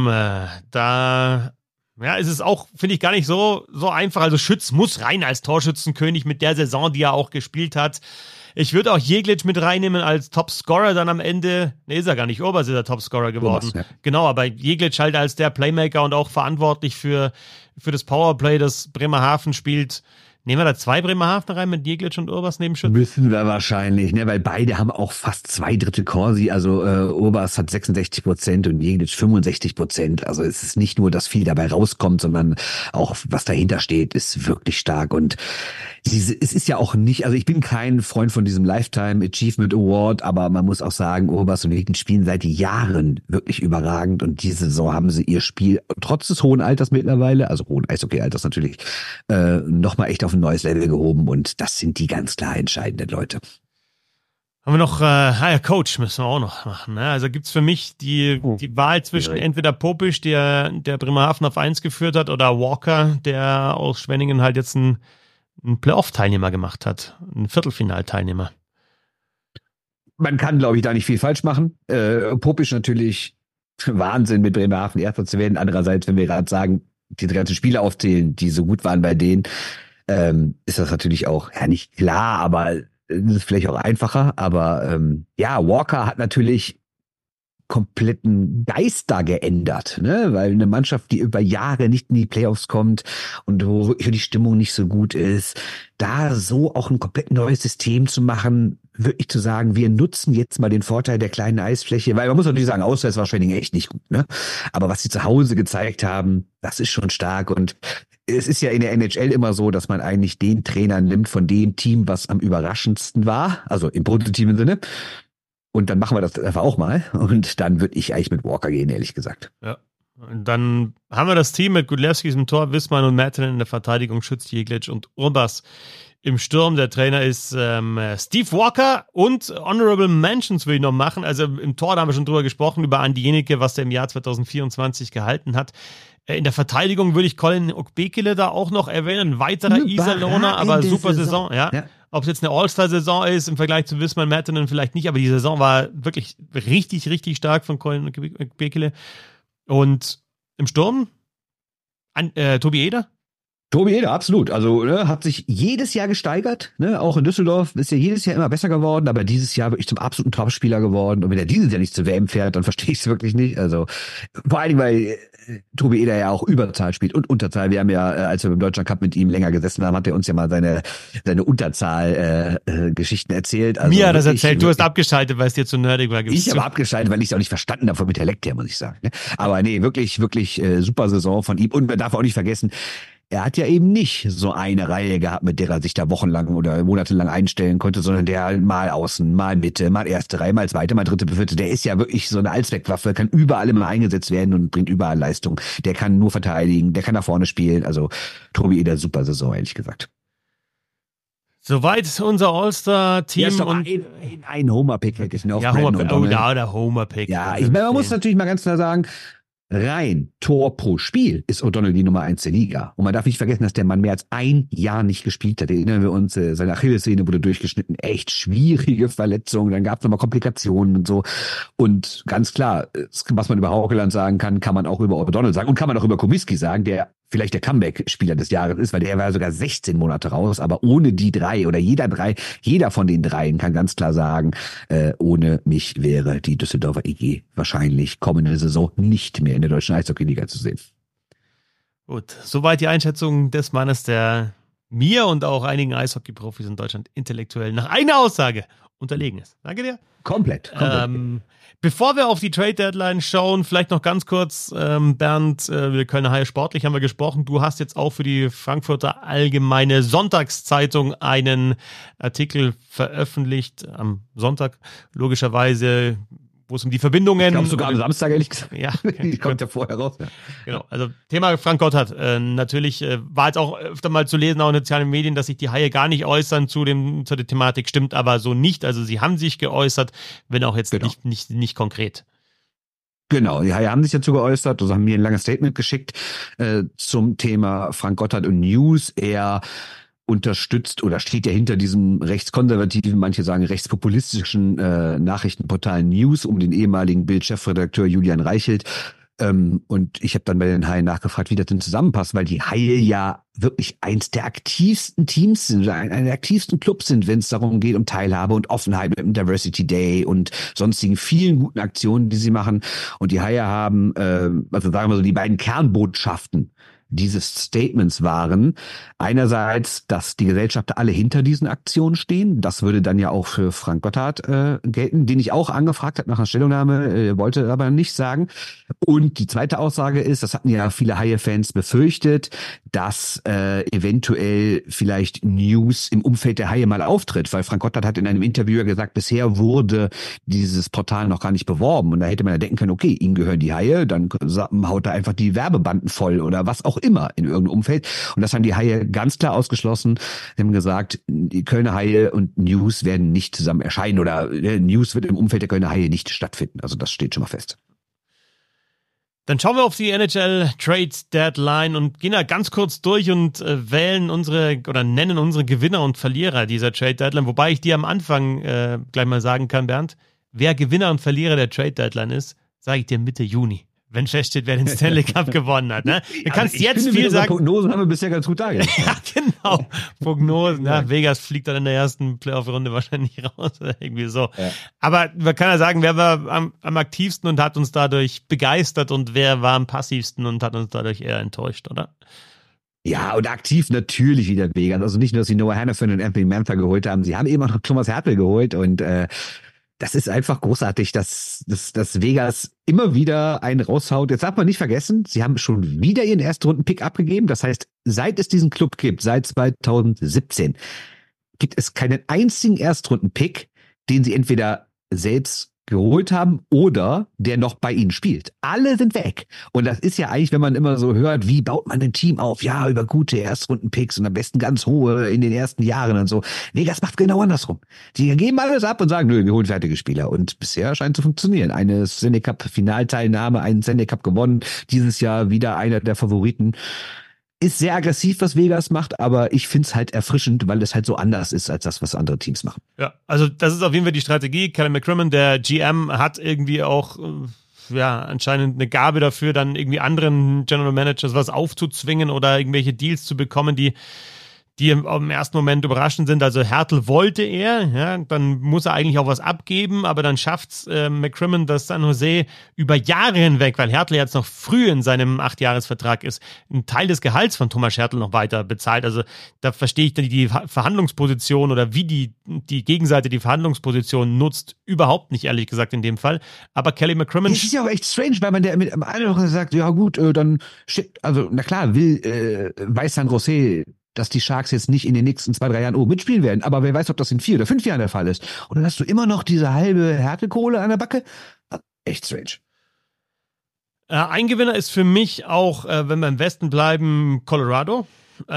da ja, ist es auch, finde ich, gar nicht so, so einfach. Also Schütz muss rein als Torschützenkönig mit der Saison, die er auch gespielt hat. Ich würde auch Jeglic mit reinnehmen als Topscorer dann am Ende. Ne, ist er gar nicht. Urbas ist der Topscorer geworden. Urbas, ja. Genau, aber Jeglic halt als der Playmaker und auch verantwortlich für, für das Powerplay, das Bremerhaven spielt. Nehmen wir da zwei Bremerhaven rein mit Jeglic und Urbas neben Schütz? Müssen wir wahrscheinlich, ne, weil beide haben auch fast zwei Drittel Corsi. Also äh, Urbas hat sechsundsechzig Prozent und Jeglic fünfundsechzig Prozent. Also es ist nicht nur, dass viel dabei rauskommt, sondern auch was dahinter steht, ist wirklich stark. Und diese, es ist ja auch nicht, also ich bin kein Freund von diesem Lifetime Achievement Award, aber man muss auch sagen, Urbas und Jeglic spielen seit Jahren wirklich überragend und diese Saison haben sie ihr Spiel trotz des hohen Alters mittlerweile, also hohen Eishockey-Alters natürlich, äh, nochmal echt auf ein neues Level gehoben und das sind die ganz klar entscheidenden Leute. Haben wir noch, äh, ah ja, Coach müssen wir auch noch machen. Ne? Also gibt's für mich die, die Wahl zwischen entweder Popisch, der, der Bremerhaven auf eins geführt hat, oder Walker, der aus Schwenningen halt jetzt einen, einen Playoff-Teilnehmer gemacht hat, einen Viertelfinalteilnehmer. Man kann, glaube ich, da nicht viel falsch machen. Äh, Popisch natürlich Wahnsinn, mit Bremerhaven Erster zu werden. Andererseits, wenn wir gerade sagen, diese ganzen Spiele aufzählen, die so gut waren bei denen, ähm, ist das natürlich auch, ja nicht klar, aber das ist vielleicht auch einfacher. Aber ähm, ja, Walker hat natürlich kompletten Geist da geändert, ne? Weil eine Mannschaft, die über Jahre nicht in die Playoffs kommt und wo wirklich die Stimmung nicht so gut ist, da so auch ein komplett neues System zu machen, wirklich zu sagen, wir nutzen jetzt mal den Vorteil der kleinen Eisfläche, weil man muss natürlich sagen, auswärts war Schwenningen echt nicht gut, ne? Aber was sie zu Hause gezeigt haben, das ist schon stark und es ist ja in der N H L immer so, dass man eigentlich den Trainer nimmt von dem Team, was am überraschendsten war, also im positiven Sinne. Und dann machen wir das einfach auch mal. Und dann würde ich eigentlich mit Walker gehen, ehrlich gesagt. Ja. Und dann haben wir das Team mit Gudlewskis im Tor, Wissmann und Matanen in der Verteidigung, Schütz, Jeglic und Urbas im Sturm. Der Trainer ist ähm, Steve Walker und Honorable Mentions will ich noch machen. Also im Tor, da haben wir schon drüber gesprochen, über Andi Jenicke, was der im Jahr zwanzig vierundzwanzig gehalten hat. In der Verteidigung würde ich Colin Okbekele da auch noch erwähnen. Ein weiterer Iserlohner, aber super Saison. Saison ja. ja. Ob es jetzt eine All-Star-Saison ist, im Vergleich zu Wissmann, Matanen vielleicht nicht, aber die Saison war wirklich richtig, richtig stark von Colin Okbekele. Und im Sturm, an, äh, Tobi Eder? Tobi Eder, absolut. Also ne, hat sich jedes Jahr gesteigert. Ne? Auch in Düsseldorf ist er jedes Jahr immer besser geworden, aber dieses Jahr wirklich zum absoluten Topspieler geworden. Und wenn er dieses Jahr nicht zur W M fährt, dann verstehe ich es wirklich nicht. Also vor allen Dingen, weil äh, Tobi Eder ja auch Überzahl spielt und Unterzahl. Wir haben ja, äh, als wir im Deutschland Cup mit ihm länger gesessen haben, hat er uns ja mal seine seine Unterzahl-Geschichten äh, äh, erzählt. Also mir hat er das erzählt. Du hast abgeschaltet, weil es dir zu nerdig war. Ich habe abgeschaltet, weil ich es auch nicht verstanden habe vom Intellekt her, muss ich sagen. Ne? Aber nee, wirklich, wirklich äh, super Saison von ihm. Und man darf auch nicht vergessen, er hat ja eben nicht so eine Reihe gehabt, mit der er sich da wochenlang oder monatelang einstellen konnte, sondern der mal außen, mal Mitte, mal erste Reihe, mal zweite, mal dritte, vierte. Der ist ja wirklich so eine Allzweckwaffe, kann überall immer eingesetzt werden und bringt überall Leistung. Der kann nur verteidigen, der kann nach vorne spielen. Also Tobi Eder, super Saison, ehrlich gesagt. Soweit unser All-Star-Team. Ja, stopp, und ein, ein, ein Homer-Pick hätte ich noch. Ja, Homer, oh, da, der Homer-Pick. Ja, ich, man muss natürlich mal ganz klar sagen, rein Tor pro Spiel ist O'Donnell die Nummer eins der Liga. Und man darf nicht vergessen, dass der Mann mehr als ein Jahr nicht gespielt hat. Erinnern wir uns, seine Achillessehne wurde durchgeschnitten. Echt schwierige Verletzungen. Dann gab es nochmal Komplikationen und so. Und ganz klar, was man über Haukeland sagen kann, kann man auch über O'Donnell sagen. Und kann man auch über Comiskey sagen, der vielleicht der Comeback-Spieler des Jahres ist, weil der war sogar sechzehn Monate raus, aber ohne die drei oder jeder drei, jeder von den dreien kann ganz klar sagen, äh, ohne mich wäre die Düsseldorfer I G wahrscheinlich kommende Saison nicht mehr in der deutschen Eishockey-Liga zu sehen. Gut, soweit die Einschätzung des Mannes, der mir und auch einigen Eishockey-Profis in Deutschland intellektuell nach eigener Aussage unterlegen ist. Danke dir. Komplett. komplett. Ähm, bevor wir auf die Trade-Deadline schauen, vielleicht noch ganz kurz, ähm, Bernd, äh, wir können Haie sportlich, haben wir gesprochen. Du hast jetzt auch für die Frankfurter Allgemeine Sonntagszeitung einen Artikel veröffentlicht, am Sonntag logischerweise, wo es um die Verbindungen... Ich glaube sogar am Samstag, ehrlich gesagt. Ja, okay. Die kommt ja vorher raus. Ja. Genau, also Thema Frank Gotthard. Äh, natürlich äh, war jetzt auch öfter mal zu lesen, auch in den sozialen Medien, dass sich die Haie gar nicht äußern zu, dem, zu der Thematik. Stimmt aber so nicht. Also sie haben sich geäußert, wenn auch jetzt Genau. nicht, nicht, nicht konkret. Genau, die Haie haben sich dazu geäußert, also haben mir ein langes Statement geschickt äh, zum Thema Frank Gotthard und News. Er unterstützt oder steht ja hinter diesem rechtskonservativen, manche sagen rechtspopulistischen äh, Nachrichtenportal News um den ehemaligen Bild-Chefredakteur Julian Reichelt. Ähm, und ich habe dann bei den Haien nachgefragt, wie das denn zusammenpasst, weil die Haie ja wirklich eins der aktivsten Teams sind, einer der aktivsten Clubs sind, wenn es darum geht, um Teilhabe und Offenheit mit dem Diversity Day und sonstigen vielen guten Aktionen, die sie machen. Und die Haie haben, äh, also sagen wir so, die beiden Kernbotschaften dieses Statements waren einerseits, dass die Gesellschafter alle hinter diesen Aktionen stehen. Das würde dann ja auch für Frank Gotthard äh, gelten, den ich auch angefragt habe nach einer Stellungnahme, äh, wollte aber nicht sagen. Und die zweite Aussage ist, das hatten ja viele Haie-Fans befürchtet, dass äh, eventuell vielleicht News im Umfeld der Haie mal auftritt, weil Frank Gotthard hat in einem Interview gesagt, bisher wurde dieses Portal noch gar nicht beworben. Und da hätte man ja denken können, okay, ihm gehören die Haie, dann haut er einfach die Werbebanden voll oder was auch immer in irgendeinem Umfeld. Und das haben die Haie ganz klar ausgeschlossen. Sie haben gesagt, die Kölner Haie und News werden nicht zusammen erscheinen oder äh, News wird im Umfeld der Kölner Haie nicht stattfinden. Also das steht schon mal fest. Dann schauen wir auf die N H L Trade Deadline und gehen da ganz kurz durch und äh, wählen unsere oder nennen unsere Gewinner und Verlierer dieser Trade Deadline. Wobei ich dir am Anfang äh, gleich mal sagen kann, Bernd, wer Gewinner und Verlierer der Trade Deadline ist, sage ich dir Mitte Juni. Wenn feststeht, wer den Stanley Cup gewonnen hat. Ne? Du kannst also jetzt finde, viel sagen. Prognosen haben wir bisher ganz gut dargelegt. Ja, genau. Prognosen. Ja, Vegas fliegt dann in der ersten Playoff-Runde wahrscheinlich raus. Irgendwie so. Ja. Aber man kann ja sagen, wer war am, am aktivsten und hat uns dadurch begeistert und wer war am passivsten und hat uns dadurch eher enttäuscht, oder? Ja, und aktiv natürlich wieder Vegas. Also nicht nur, dass sie Noah Hannafin und Anthony Mantha geholt haben, sie haben eben auch noch Thomas Hertel geholt und äh, das ist einfach großartig, dass, dass, dass Vegas immer wieder einen raushaut. Jetzt darf man nicht vergessen, sie haben schon wieder ihren Erstrunden-Pick abgegeben. Das heißt, seit es diesen Club gibt, seit zweitausendsiebzehn, gibt es keinen einzigen Erstrunden-Pick, den sie entweder selbst geholt haben oder der noch bei ihnen spielt. Alle sind weg. Und das ist ja eigentlich, wenn man immer so hört, wie baut man ein Team auf? Ja, über gute Erstrunden-Picks und am besten ganz hohe in den ersten Jahren und so. Vegas macht genau andersrum. Die geben alles ab und sagen, nö, wir holen fertige Spieler. Und bisher scheint zu funktionieren. Eine Stanley Cup-Finalteilnahme, einen Stanley Cup gewonnen. Dieses Jahr wieder einer der Favoriten. Ist sehr aggressiv, was Vegas macht, aber ich find's halt erfrischend, weil es halt so anders ist, als das, was andere Teams machen. Ja, also das ist auf jeden Fall die Strategie. Callum McCrimmon, der G M, hat irgendwie auch ja anscheinend eine Gabe dafür, dann irgendwie anderen General Managers was aufzuzwingen oder irgendwelche Deals zu bekommen, die die im, im ersten Moment überraschend sind. Also Hertel wollte er, ja, dann muss er eigentlich auch was abgeben, aber dann schafft's äh, McCrimmon, dass San Jose über Jahre hinweg, weil Hertel jetzt noch früh in seinem Achtjahresvertrag ist, einen Teil des Gehalts von Thomas Hertel noch weiter bezahlt. Also da verstehe ich die, die Verhandlungsposition oder wie die, die Gegenseite die Verhandlungsposition nutzt, überhaupt nicht, ehrlich gesagt, in dem Fall. Aber Kelly McCrimmon... Das ist ja auch echt strange, weil man der mit einem noch sagt, ja gut, äh, dann, shit, also na klar, will, äh, weiß San Jose, dass die Sharks jetzt nicht in den nächsten zwei, drei Jahren oben mitspielen werden, aber wer weiß, ob das in vier oder fünf Jahren der Fall ist. Und dann hast du immer noch diese halbe Härtekohle an der Backe. Echt strange. Äh, ein Gewinner ist für mich auch, äh, wenn wir im Westen bleiben, Colorado.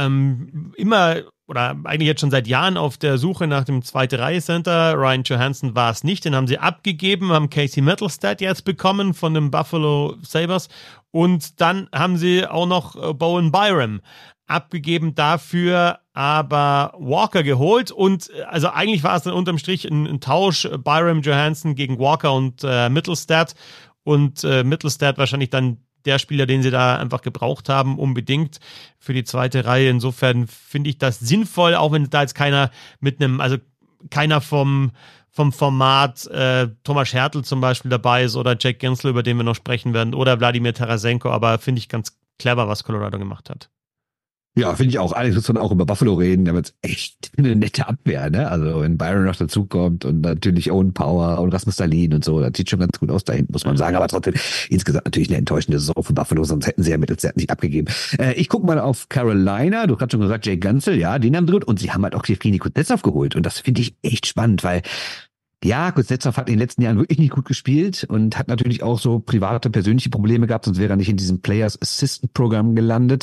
Ähm, immer oder eigentlich jetzt schon seit Jahren auf der Suche nach dem zweite Reihe Center. Ryan Johansson war es nicht, den haben sie abgegeben, haben Casey Mittelstadt jetzt bekommen von den Buffalo Sabres und dann haben sie auch noch äh, Bowen Byram abgegeben, dafür aber Walker geholt und also eigentlich war es dann unterm Strich ein, ein Tausch, Byram Johansson gegen Walker und äh, Mittelstadt und äh, Mittelstadt wahrscheinlich dann der Spieler, den sie da einfach gebraucht haben, unbedingt für die zweite Reihe. Insofern finde ich das sinnvoll, auch wenn da jetzt keiner mit einem, also keiner vom, vom Format äh, Thomas Hertel zum Beispiel dabei ist oder Jack Gensler, über den wir noch sprechen werden, oder Wladimir Tarasenko, aber finde ich ganz clever, was Colorado gemacht hat. Ja, finde ich auch. Alex muss dann auch über Buffalo reden. Da wird echt eine nette Abwehr, ne? Also wenn Byron noch dazukommt und natürlich Owen Power und Rasmus Dahlin und so, das sieht schon ganz gut aus da hinten, muss man sagen. Aber trotzdem insgesamt natürlich eine enttäuschende Saison für Buffalo, sonst hätten sie ja Mittelstadt nicht abgegeben. Äh, ich gucke mal auf Carolina. Du hast gerade schon gesagt, Jay Gunsel, ja, den haben sie drin. Und sie haben halt auch Jevgeny Kuznetsov geholt. Und das finde ich echt spannend, weil ja, Kuznetsov hat in den letzten Jahren wirklich nicht gut gespielt und hat natürlich auch so private, persönliche Probleme gehabt, sonst wäre er nicht in diesem Players Assistant Programm gelandet.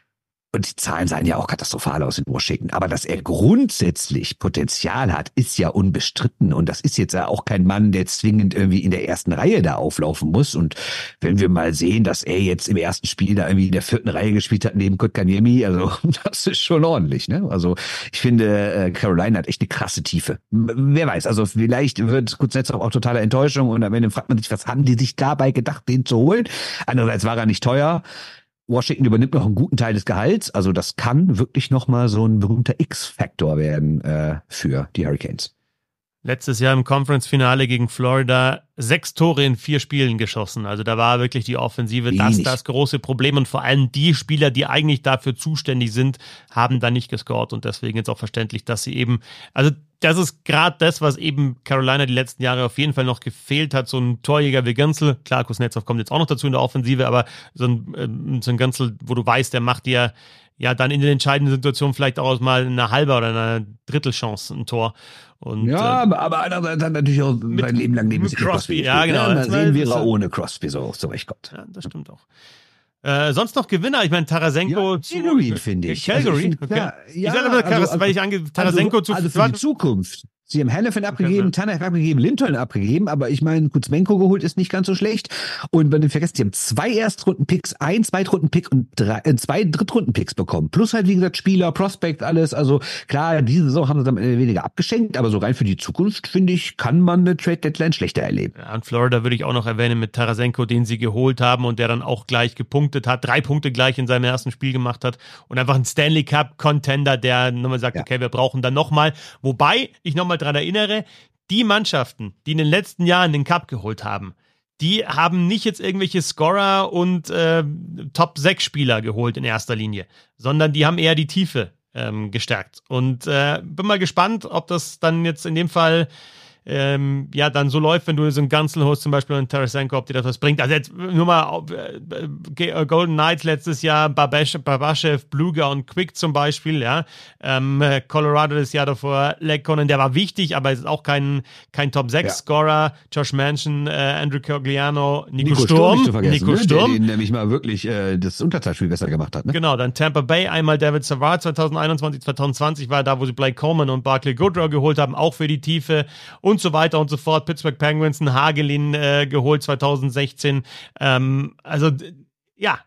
Und die Zahlen sahen ja auch katastrophal aus in Washington. Aber dass er grundsätzlich Potenzial hat, ist ja unbestritten. Und das ist jetzt ja auch kein Mann, der zwingend irgendwie in der ersten Reihe da auflaufen muss. Und wenn wir mal sehen, dass er jetzt im ersten Spiel da irgendwie in der vierten Reihe gespielt hat, neben Kotkaniemi, also das ist schon ordentlich, ne? Also ich finde, Carolina hat echt eine krasse Tiefe. Wer weiß, also vielleicht wird Kuznetsov auch totale Enttäuschung. Und am Ende fragt man sich, was haben die sich dabei gedacht, den zu holen? Andererseits war er nicht teuer. Washington übernimmt noch einen guten Teil des Gehalts, also das kann wirklich nochmal so ein berühmter X-Faktor werden äh, für die Hurricanes. Letztes Jahr im Conference-Finale gegen Florida sechs Tore in vier Spielen geschossen. Also da war wirklich die Offensive das, das große Problem. Und vor allem die Spieler, die eigentlich dafür zuständig sind, haben da nicht gescored. Und deswegen ist auch verständlich, dass sie eben, also das ist gerade das, was eben Carolina die letzten Jahre auf jeden Fall noch gefehlt hat. So ein Torjäger wie Gunsel. Klar, Kuznetsov kommt jetzt auch noch dazu in der Offensive, aber so ein, so ein Gunsel, wo du weißt, der macht dir ja dann in den entscheidenden Situationen vielleicht auch mal eine halbe oder eine Drittelchance ein Tor. Und, ja, äh, aber andererseits hat natürlich auch mit, sein Leben lang neben mit Crosby. Ja, genau. Ja, mal sehen, wie er ohne Crosby so zurechtkommt. Ja, das stimmt auch. Äh, sonst noch Gewinner? Ich meine, Tarasenko ja, zu... Calgary, finde ich. Calgary? Also ich find, okay. Ja, ja, ich sage aber, also, weil ich ange Tarasenko also, zu... Also für die Zukunft. Sie haben Hannafin abgegeben, Okay, Tanev abgegeben, Linton abgegeben, aber ich meine, Kuzmenko geholt ist nicht ganz so schlecht. Und bei den vergessen, die haben zwei Erstrunden-Picks, ein Zweitrunden-Pick und drei, äh, zwei Drittrunden-Picks bekommen. Plus halt, wie gesagt, Spieler, Prospect, alles. Also klar, diese Saison haben sie dann weniger abgeschenkt, aber so rein für die Zukunft, finde ich, kann man eine Trade-Deadline schlechter erleben. Ja, und Florida würde ich auch noch erwähnen mit Tarasenko, den sie geholt haben und der dann auch gleich gepunktet hat, drei Punkte gleich in seinem ersten Spiel gemacht hat und einfach ein Stanley Cup-Contender, der nochmal sagt, ja. okay, wir brauchen dann nochmal. Wobei ich nochmal dran erinnere, die Mannschaften, die in den letzten Jahren den Cup geholt haben, die haben nicht jetzt irgendwelche Scorer und äh, Top sechs Spieler geholt in erster Linie, sondern die haben eher die Tiefe ähm, gestärkt. Und äh, bin mal gespannt, ob das dann jetzt in dem Fall ähm, ja dann so läuft, wenn du so einen Gunsel holst, zum Beispiel einen Tarasenko, ob dir das was bringt. Also jetzt nur mal äh, Golden Knights letztes Jahr, Babashev, Bluger und Quick zum Beispiel, ja. Ähm, Colorado das Jahr davor, Lekkonen, der war wichtig, aber ist auch kein, kein Top sechs Scorer. Ja. Josh Manchin, äh, Andrew Cogliano, Nico, Nico Sturm. Sturm Nico ne? Sturm. Der den nämlich mal wirklich äh, das Unterzahlspiel besser gemacht hat. Ne? Genau, dann Tampa Bay, einmal David Savard zwanzig einundzwanzig, zwanzig zwanzig war da, wo sie Blake Coleman und Barclay Goodrow geholt haben, auch für die Tiefe und so weiter und so fort. Pittsburgh Penguins, einen Hagelin äh, geholt zwanzig sechzehn. Ähm, also, ja,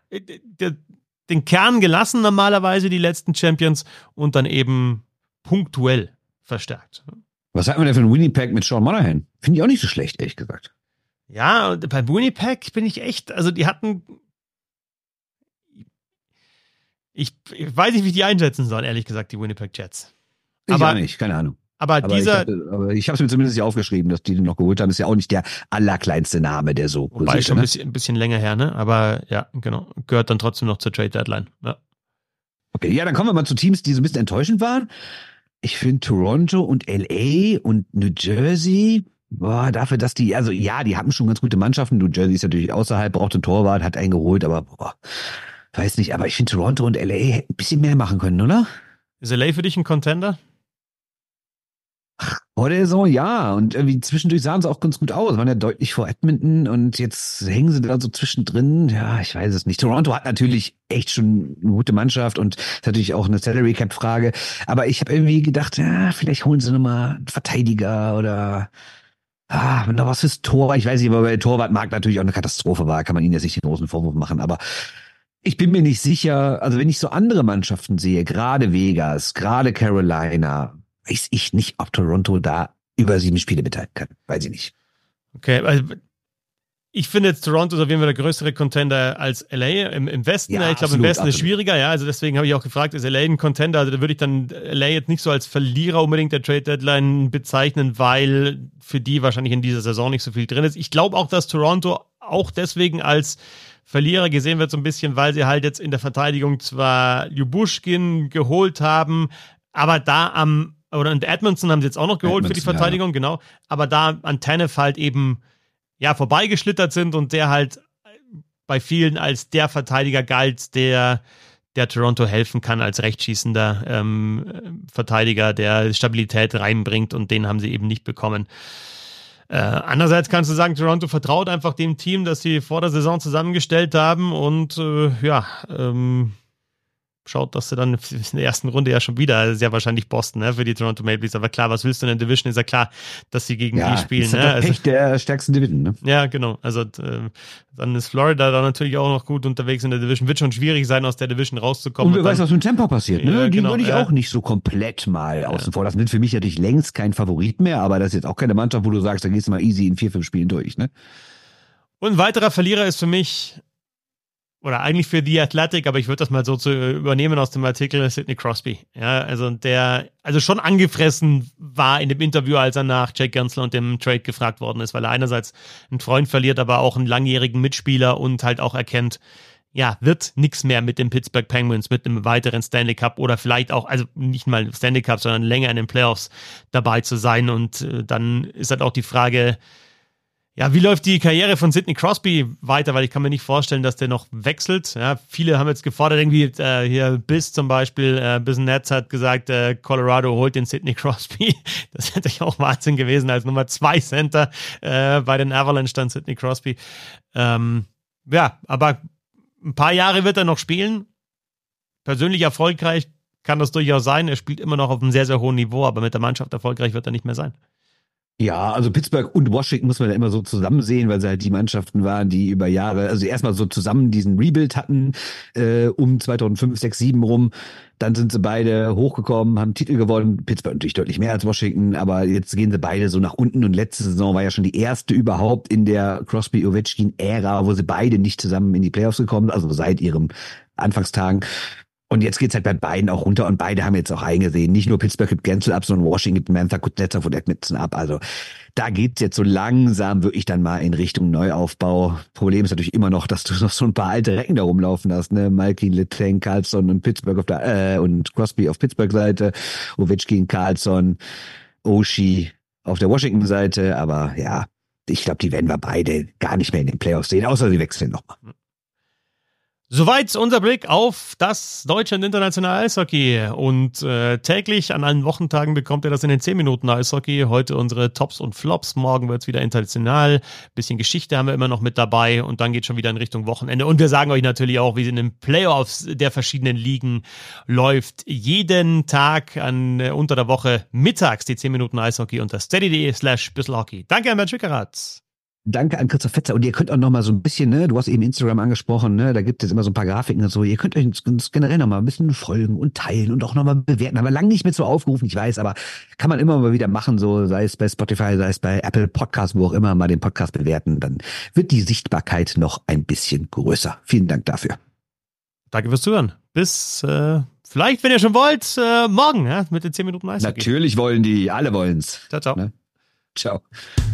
den Kern gelassen normalerweise, die letzten Champions, und dann eben punktuell verstärkt. Was hat man denn für einen Winnipeg mit Sean Monahan? Finde ich auch nicht so schlecht, ehrlich gesagt. Ja, bei Winnipeg bin ich echt, also die hatten ich, ich weiß nicht, wie ich die einschätzen soll, ehrlich gesagt, die Winnipeg Jets. Ich aber auch nicht, keine Ahnung. Aber, aber dieser. Ich habe es mir zumindest nicht aufgeschrieben, dass die den noch geholt haben. Ist ja auch nicht der allerkleinste Name, der so Wobei kursiert, schon ein ne? bisschen, ein bisschen länger her, ne? Aber ja, genau. Gehört dann trotzdem noch zur Trade Deadline. Ja. Okay, ja, dann kommen wir mal zu Teams, die so ein bisschen enttäuschend waren. Ich finde Toronto und L A und New Jersey, boah, dafür, dass die, also ja, die haben schon ganz gute Mannschaften. New Jersey ist natürlich außerhalb, braucht einen Torwart, hat einen geholt, aber boah, weiß nicht. Aber ich finde Toronto und L A hätten ein bisschen mehr machen können, oder? Ist L A für dich ein Contender? Vor der Saison, ja. Und irgendwie zwischendurch sahen sie auch ganz gut aus. Waren ja deutlich vor Edmonton und jetzt hängen sie da so zwischendrin. Ja, ich weiß es nicht. Toronto hat natürlich echt schon eine gute Mannschaft und ist natürlich auch eine Salary Cap Frage. Aber ich habe irgendwie gedacht, ja, vielleicht holen sie nochmal einen Verteidiger oder ah, noch was fürs Tor. Ich weiß nicht, aber der Torwartmarkt natürlich auch eine Katastrophe war, kann man ihnen jetzt nicht den großen Vorwurf machen. Aber ich bin mir nicht sicher, also wenn ich so andere Mannschaften sehe, gerade Vegas, gerade Carolina, weiß ich nicht, ob Toronto da über sieben Spiele beteiligen kann. Weiß ich nicht. Okay, also ich finde jetzt Toronto ist auf jeden Fall der größere Contender als L A im, im Westen. Ja, ich glaube, im Westen absolut. Ist schwieriger, ja. Also deswegen habe ich auch gefragt, ist L A ein Contender? Also da würde ich dann L A jetzt nicht so als Verlierer unbedingt der Trade Deadline bezeichnen, weil für die wahrscheinlich in dieser Saison nicht so viel drin ist. Ich glaube auch, dass Toronto auch deswegen als Verlierer gesehen wird, so ein bisschen, weil sie halt jetzt in der Verteidigung zwar Lyubushkin geholt haben, aber da am Oder und Edmondson haben sie jetzt auch noch geholt Edmondson, für die Verteidigung, ja. Genau. Aber da an Tanev halt eben ja vorbeigeschlittert sind und der halt bei vielen als der Verteidiger galt, der der Toronto helfen kann als rechtsschießender ähm, Verteidiger, der Stabilität reinbringt, und den haben sie eben nicht bekommen. Äh, andererseits kannst du sagen, Toronto vertraut einfach dem Team, das sie vor der Saison zusammengestellt haben, und äh, ja, ähm, schaut, dass sie dann in der ersten Runde ja schon wieder, sehr wahrscheinlich Boston, ne, für die Toronto Maple Leafs. Aber klar, was willst du in der Division? Ist ja klar, dass sie gegen ja, die spielen. Ist ne? Pech Also, der stärksten Division, ne? Ja, genau. Also äh, dann ist Florida da natürlich auch noch gut unterwegs in der Division. Wird schon schwierig sein, aus der Division rauszukommen. Und wer weiß, was mit dem Tempo passiert, ne? Ja, die genau, würde ich ja. auch nicht so komplett mal außen vor lassen. Sind für mich natürlich längst kein Favorit mehr, aber das ist jetzt auch keine Mannschaft, wo du sagst, da gehst du mal easy in vier, fünf Spielen durch, ne? Und ein weiterer Verlierer ist für mich, oder eigentlich für The Athletic, aber ich würde das mal so zu übernehmen aus dem Artikel, Sidney Crosby. Ja, also der, also schon angefressen war in dem Interview, als er nach Jake Gensler und dem Trade gefragt worden ist, weil er einerseits einen Freund verliert, aber auch einen langjährigen Mitspieler und halt auch erkennt, ja, wird nichts mehr mit den Pittsburgh Penguins, mit einem weiteren Stanley Cup oder vielleicht auch, also nicht mal Stanley Cup, sondern länger in den Playoffs dabei zu sein. Und äh, dann ist halt auch die Frage, ja, wie läuft die Karriere von Sidney Crosby weiter? Weil ich kann mir nicht vorstellen, dass der noch wechselt. Ja, viele haben jetzt gefordert, irgendwie äh, hier Biss zum Beispiel, äh, Biss Netz hat gesagt, äh, Colorado holt den Sidney Crosby. Das hätte ich auch Wahnsinn gewesen, als Nummer zwei Center äh, bei den Avalanche dann Sidney Crosby. Ähm, ja, aber ein paar Jahre wird er noch spielen. Persönlich erfolgreich kann das durchaus sein. Er spielt immer noch auf einem sehr, sehr hohen Niveau, aber mit der Mannschaft erfolgreich wird er nicht mehr sein. Ja, also Pittsburgh und Washington muss man ja immer so zusammen sehen, weil sie halt die Mannschaften waren, die über Jahre, also erstmal so zusammen diesen Rebuild hatten, äh, um zweitausendfünf, sechs, sieben rum. Dann sind sie beide hochgekommen, haben Titel gewonnen. Pittsburgh natürlich deutlich mehr als Washington, aber jetzt gehen sie beide so nach unten, und letzte Saison war ja schon die erste überhaupt in der Crosby-Ovechkin-Ära, wo sie beide nicht zusammen in die Playoffs gekommen sind, also seit ihrem Anfangstagen. Und jetzt geht's halt bei beiden auch runter, und beide haben jetzt auch eingesehen, nicht nur Pittsburgh gibt Gensel ab, sondern Washington gibt Mantha, Kuznetsov und Edmondson ab. Also da geht's jetzt so langsam wirklich dann mal in Richtung Neuaufbau. Problem ist natürlich immer noch, dass du noch so ein paar alte Recken da rumlaufen hast, ne? Malkin, Letang, Carlson und Pittsburgh auf der, äh, und Crosby auf Pittsburgh-Seite, Ovechkin, Carlson, Oshie auf der Washington-Seite. Aber ja, ich glaube, die werden wir beide gar nicht mehr in den Playoffs sehen, außer sie wechseln nochmal. Soweit unser Blick auf das deutsche und internationale Eishockey. Und äh, täglich an allen Wochentagen bekommt ihr das in den zehn Minuten Eishockey. Heute unsere Tops und Flops. Morgen wird's wieder international. Bisschen Geschichte haben wir immer noch mit dabei. Und dann geht schon wieder in Richtung Wochenende. Und wir sagen euch natürlich auch, wie es in den Playoffs der verschiedenen Ligen läuft. Jeden Tag an äh, unter der Woche mittags die zehn Minuten Eishockey unter steady.de slash bisselhockey. Danke an Bernd Schwickerath. Danke an Christoph Fetzer. Und ihr könnt auch noch mal so ein bisschen, ne, du hast eben Instagram angesprochen, ne, da gibt es immer so ein paar Grafiken und so. Ihr könnt euch uns generell noch mal ein bisschen folgen und teilen und auch noch mal bewerten. Aber lang nicht mehr so aufgerufen, ich weiß, aber kann man immer mal wieder machen, so sei es bei Spotify, sei es bei Apple Podcasts, wo auch immer, mal den Podcast bewerten. Dann wird die Sichtbarkeit noch ein bisschen größer. Vielen Dank dafür. Danke fürs Zuhören. Bis äh, vielleicht, wenn ihr schon wollt, äh, morgen ja, mit den zehn Minuten Eishockey. Natürlich wollen die, alle wollen's. Ciao, ciao. Ne? Ciao.